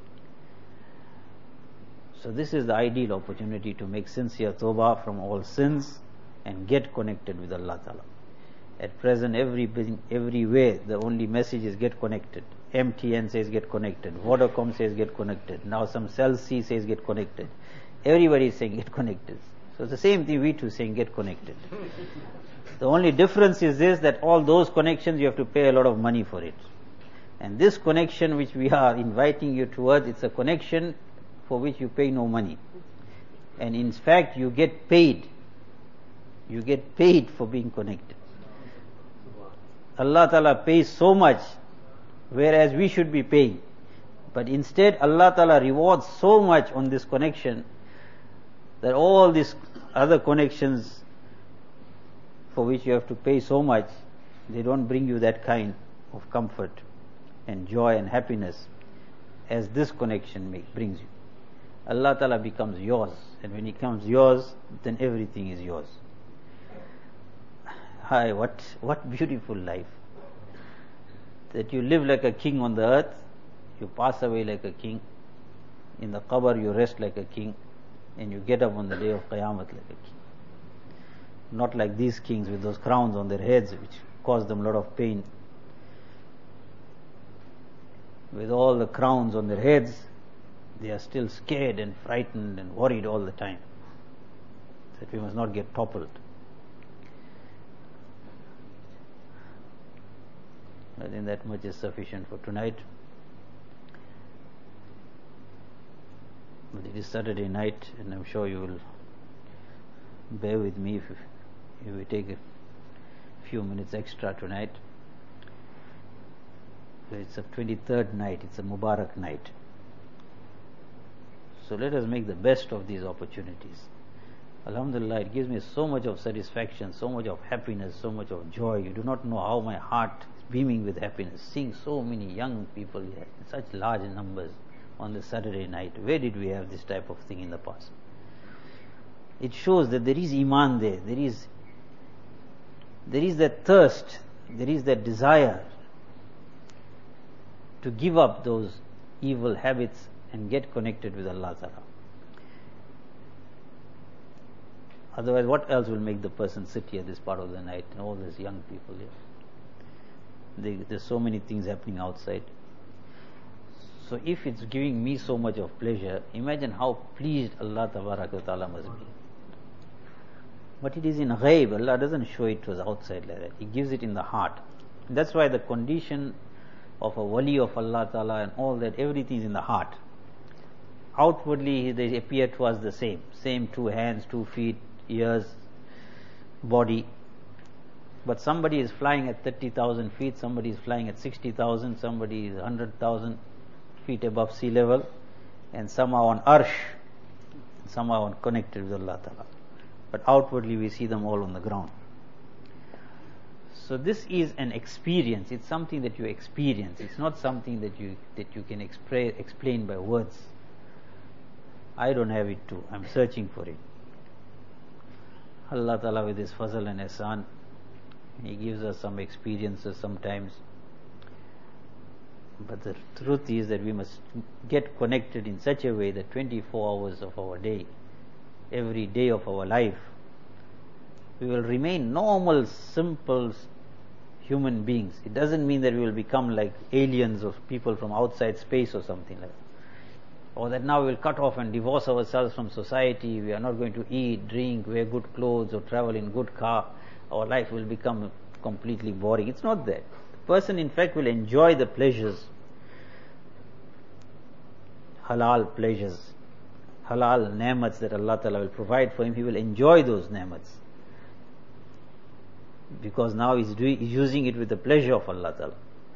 So this is the ideal opportunity to make sincere tawbah from all sins and get connected with Allah Ta'ala. At present, every way, the only message is get connected. MTN says get connected. Vodacom says get connected. Now some Cell C says get connected. Everybody is saying get connected. So it's the same thing we too saying get connected. The only difference is this, that all those connections you have to pay a lot of money for it. And this connection which we are inviting you towards, it's a connection for which you pay no money. And in fact, you get paid. You get paid for being connected. Allah Ta'ala pays so much, whereas we should be paying. But instead, Allah Ta'ala rewards so much on this connection that all these other connections for which you have to pay so much, they don't bring you that kind of comfort and joy and happiness as this connection brings you. Allah Ta'ala becomes yours, and when He becomes yours, then everything is yours. Hi, what beautiful life. That you live like a king on the earth, you pass away like a king, in the qabr you rest like a king, and you get up on the day of Qiyamah like a king. Not like these kings with those crowns on their heads which cause them a lot of pain. With all the crowns on their heads, they are still scared and frightened and worried all the time that we must not get toppled. I think that much is sufficient for tonight. But it is Saturday night, and I'm sure you will bear with me if we take a few minutes extra tonight. It's a 23rd night, it's a Mubarak night. So let us make the best of these opportunities. Alhamdulillah, it gives me so much of satisfaction, so much of happiness, so much of joy. You do not know how my heart is beaming with happiness, seeing so many young people here in such large numbers on the Saturday night. Where did we have this type of thing in the past? It shows that there is iman there. There is that thirst, there is that desire to give up those evil habits and get connected with Allah Ta'ala. Otherwise, what else will make the person sit here this part of the night and all these young people here? There's so many things happening outside. So if it's giving me so much of pleasure, imagine how pleased Allah Ta'ala must be. But it is in ghaib. Allah doesn't show it to us outside like that. He gives it in the heart. That's why the condition of a wali of Allah Ta'ala and all that, everything is in the heart. Outwardly they appear to us the same 2 hands, 2 feet, ears, body. But somebody is flying at 30,000 feet, somebody is flying at 60,000, somebody is 100,000 feet above sea level, and somehow on arsh, somehow connected with Allah Ta'ala. But outwardly we see them all on the ground. So this is an experience. It's something that you experience. It's not something that you can explain by words. I don't have it too. I'm searching for it. Allah Ta'ala with His fazl and ihsan, He gives us some experiences sometimes. But the truth is that we must get connected in such a way that 24 hours of our day, every day of our life, we will remain normal, simple human beings. It doesn't mean that we will become like aliens or people from outside space or something like that. Or that now we will cut off and divorce ourselves from society. We are not going to eat, drink, wear good clothes or travel in good car. Our life will become completely boring. It's not that. The person in fact will enjoy the pleasures, halal pleasures, halal ni'mats that Allah Ta'ala will provide for him. He will enjoy those ni'mats, because now he's using it with the pleasure of Allah Ta'ala.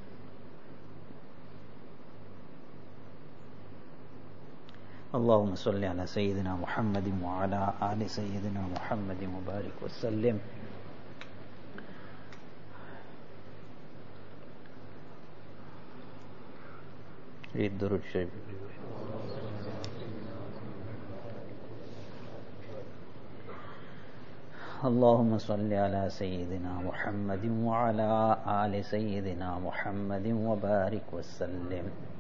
Allahumma salli ala Sayyidina Muhammadin wa ala ali Sayyidina Muhammadin wa barik wa sallim. Read Durud Sharif. اللهم صل على سيدنا محمد وعلى آل سيدنا محمد وبارك وسلم.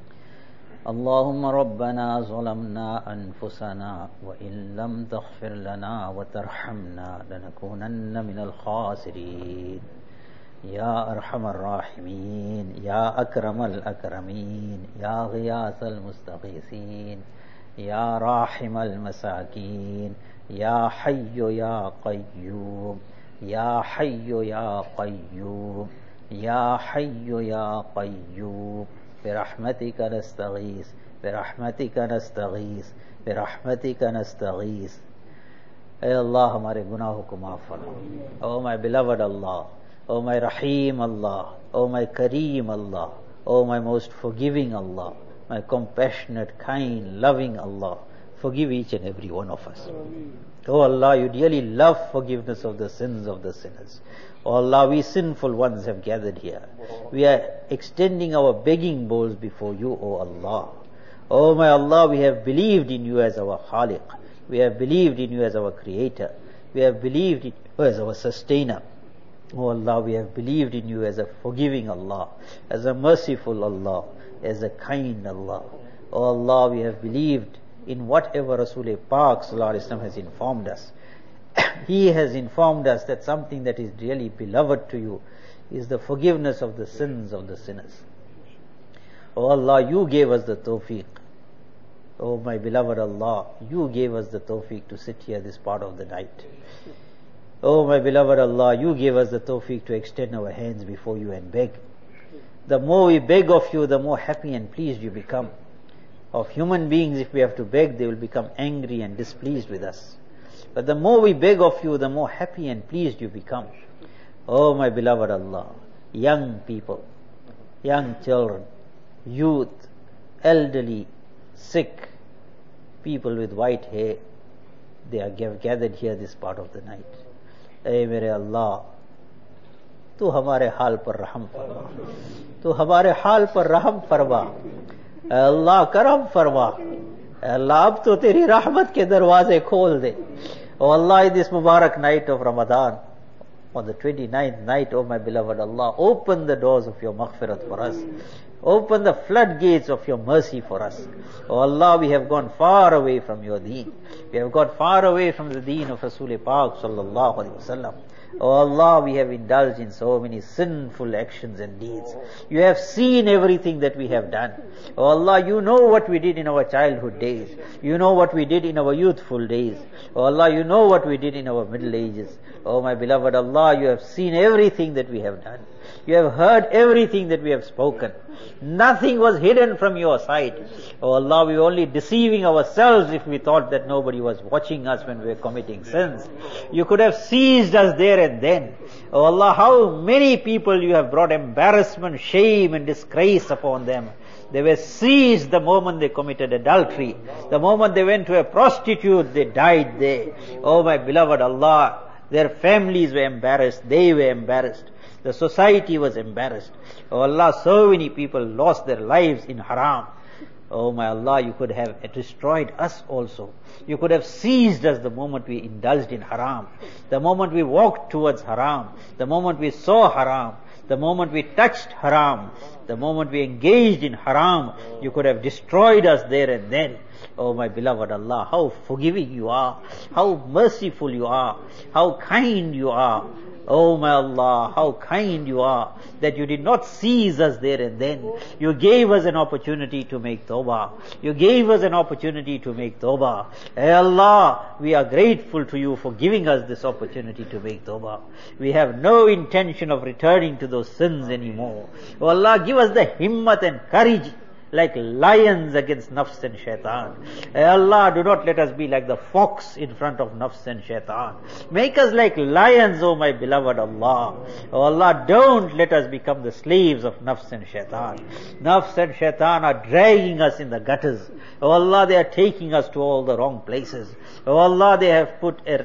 اللهم ربنا ظلمنا أنفسنا وإن لم تغفر لنا وترحمنا لنكونن من الخاسرين. يا أرحم الراحمين، يا أكرم الأكرمين، يا غياث المستغيثين، يا راحم المساكين، يا حي يا قيوم، يا حي يا قيوم، يا حي يا قيوم، برحمتك نستغيث، برحمتك نستغيث، برحمتك نستغيث. اے اللہ ہمارے گناہوں کو معاف فرما. Oh my beloved Allah, oh my Rahim Allah, oh my Kareem Allah, oh my most forgiving Allah, my compassionate, kind, loving Allah, forgive each and every one of us. Oh Allah, you dearly love forgiveness of the sins of the sinners. Oh Allah, we sinful ones have gathered here. We are extending our begging bowls before you, oh Allah. Oh my Allah, we have believed in you as our Khaliq. We have believed in you as our Creator. We have believed in you as our Sustainer. Oh Allah, we have believed in you as a forgiving Allah, as a merciful Allah, as a kind Allah. Oh Allah, we have believed in whatever Rasul Pak Sallallahu Alaihi Wasallam has informed us. He has informed us that something that is really beloved to you is the forgiveness of the sins of the sinners. Oh Allah, you gave us the tawfiq. Oh my beloved Allah, you gave us the tawfiq to sit here this part of the night. Oh my beloved Allah, you gave us the tawfiq to extend our hands before you and beg. The more we beg of you, the more happy and pleased you become. Of human beings, if we have to beg, they will become angry and displeased with us. But the more we beg of you, the more happy and pleased you become. Oh my beloved Allah, young people, young children, youth, elderly, sick, people with white hair, they are gathered here this part of the night. اے میرے اللہ، تو ہمارے حال پر رحم فرما، تو ہمارے حال پر رحم فرما. اے اللہ کرم فرما. اے اللہ اب تو تیری رحمت کے دروازے کھول دے. Oh Allah, in this Mubarak night of Ramadan, on the 29th night, oh my beloved Allah, open the doors of your maghfirat for us. Open the floodgates of your mercy for us. Oh Allah, we have gone far away from your deen. We have got far away from the deen of Rasul Pak Sallallahu Alaihi Wasallam. Oh Allah, we have indulged in so many sinful actions and deeds. You have seen everything that we have done. Oh Allah, you know what we did in our childhood days. You know what we did in our youthful days. Oh Allah, you know what we did in our middle ages. Oh my beloved Allah, you have seen everything that we have done. You have heard everything that we have spoken. Nothing was hidden from your sight. Oh Allah, we were only deceiving ourselves if we thought that nobody was watching us when we were committing sins. You could have seized us there and then. Oh Allah, how many people you have brought embarrassment, shame and disgrace upon them. They were seized the moment they committed adultery. The moment they went to a prostitute, they died there. Oh my beloved Allah, their families were embarrassed, they were embarrassed. The society was embarrassed. Oh Allah, so many people lost their lives in haram. Oh my Allah, you could have destroyed us also. You could have seized us the moment we indulged in haram, the moment we walked towards haram, the moment we saw haram, the moment we touched haram, the moment we engaged in haram. You could have destroyed us there and then. Oh my beloved Allah, how forgiving you are, how merciful you are, how kind you are. Oh my Allah, how kind you are that you did not seize us there and then. You gave us an opportunity to make tawbah. You gave us an opportunity to make tawbah. Hey Allah, we are grateful to you for giving us this opportunity to make tawbah. We have no intention of returning to those sins anymore. Oh Allah, give us the himmat and courage like lions against nafs and shaitan. Allah, do not let us be like the fox in front of nafs and shaitan. Make us like lions, oh my beloved Allah. Oh Allah, don't let us become the slaves of nafs and shaitan. Nafs and shaitan are dragging us in the gutters. Oh Allah, they are taking us to all the wrong places. Oh Allah, they have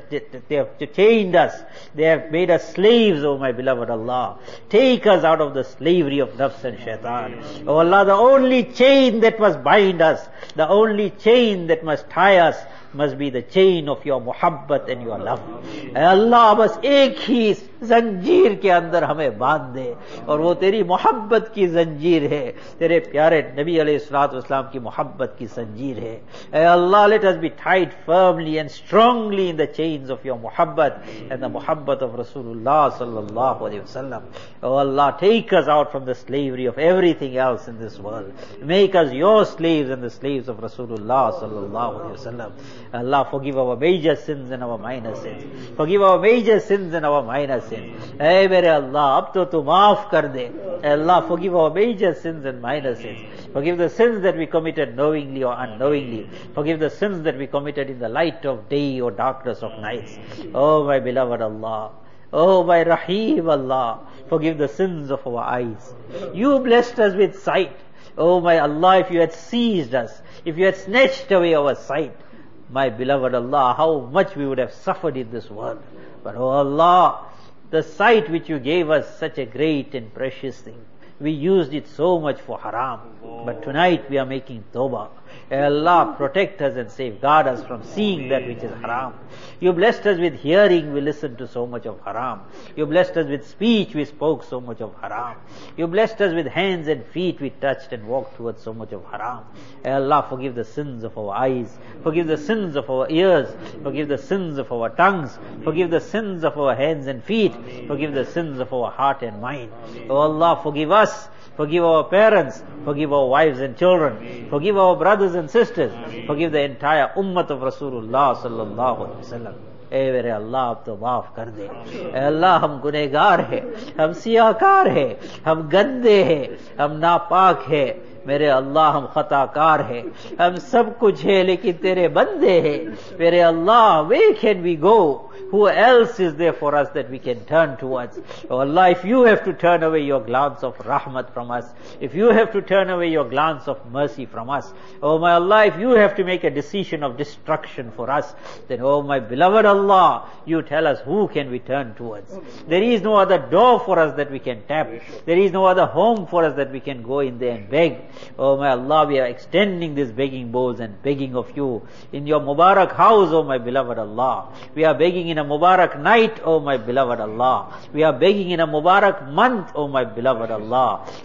chained us. They have made us slaves, oh my beloved Allah. Take us out of the slavery of nafs and shaitan. Oh Allah, the only chain that must bind us, the only chain that must tie us, must be the chain of your muhabbat and your love. Allah, बस एक ही जंजीर के अंदर हमें बांध दे, और वो तेरी मोहब्बत की जंजीर है, तेरे प्यारे नबी अलैहिस्सलाम की मोहब्बत की जंजीर है. Allah, let us be tied firmly and strongly in the chains of your muhabbat and the muhabbat of Rasulullah sallallahu alaihi wasallam. Oh Allah, take us out from the slavery of everything else in this world. Make us your slaves and the slaves of Rasulullah sallallahu alaihi wasallam. Allah, forgive our major sins and our minor sins. Forgive our major sins and our minor sins. Hey mere Allah, ab to tu maaf kar de. Allah, forgive our major sins and minor sins. Forgive the sins that we committed knowingly or unknowingly. Forgive the sins that we committed in the light of day or darkness of nights. Oh my beloved Allah. Oh my Rahim Allah. Forgive the sins of our eyes. You blessed us with sight. Oh my Allah, if you had seized us, if you had snatched away our sight, my beloved Allah, how much we would have suffered in this world. But oh Allah, the sight which you gave us, such a great and precious thing, we used it so much for haram. But tonight we are making tawbah. Allah, protect us and safeguard us from seeing that which is haram. You blessed us with hearing, we listened to so much of haram. You blessed us with speech, we spoke so much of haram. You blessed us with hands and feet, we touched and walked towards so much of haram. Allah, forgive the sins of our eyes, forgive the sins of our ears, forgive the sins of our tongues, forgive the sins of our hands and feet, forgive the sins of our heart and mind. Oh Allah, forgive us. Forgive our parents, forgive our wives and children, forgive our brothers and sisters, forgive the entire ummat of Rasulullah sallallahu alaihi wasallam. ए मेरे अल्लाह अब तो माफ कर दे. अल्लाह, हम गुनहगार हैं, हम सियाकार हैं, हम गंदे हैं, हम नापाक हैं. मेरे अल्लाह, हम खताकार हैं, हम सब कुछ है लेकिन तेरे बंदे हैं. मेरे अल्लाह, where can we go? Who else is there for us that we can turn towards? Oh Allah, if you have to turn away your glance of rahmat from us, if you have to turn away your glance of mercy from us, oh my Allah, if you have to make a decision of destruction for us, then oh my beloved Allah, you tell us who can we turn towards. There is no other door for us that we can tap. There is no other home for us that we can go in there and beg. Oh my Allah, we are extending these begging bowls and begging of you in your Mubarak house, oh my beloved Allah. We are begging in a Mubarak night, oh my beloved Allah. We are begging in a Mubarak month, oh my beloved Allah.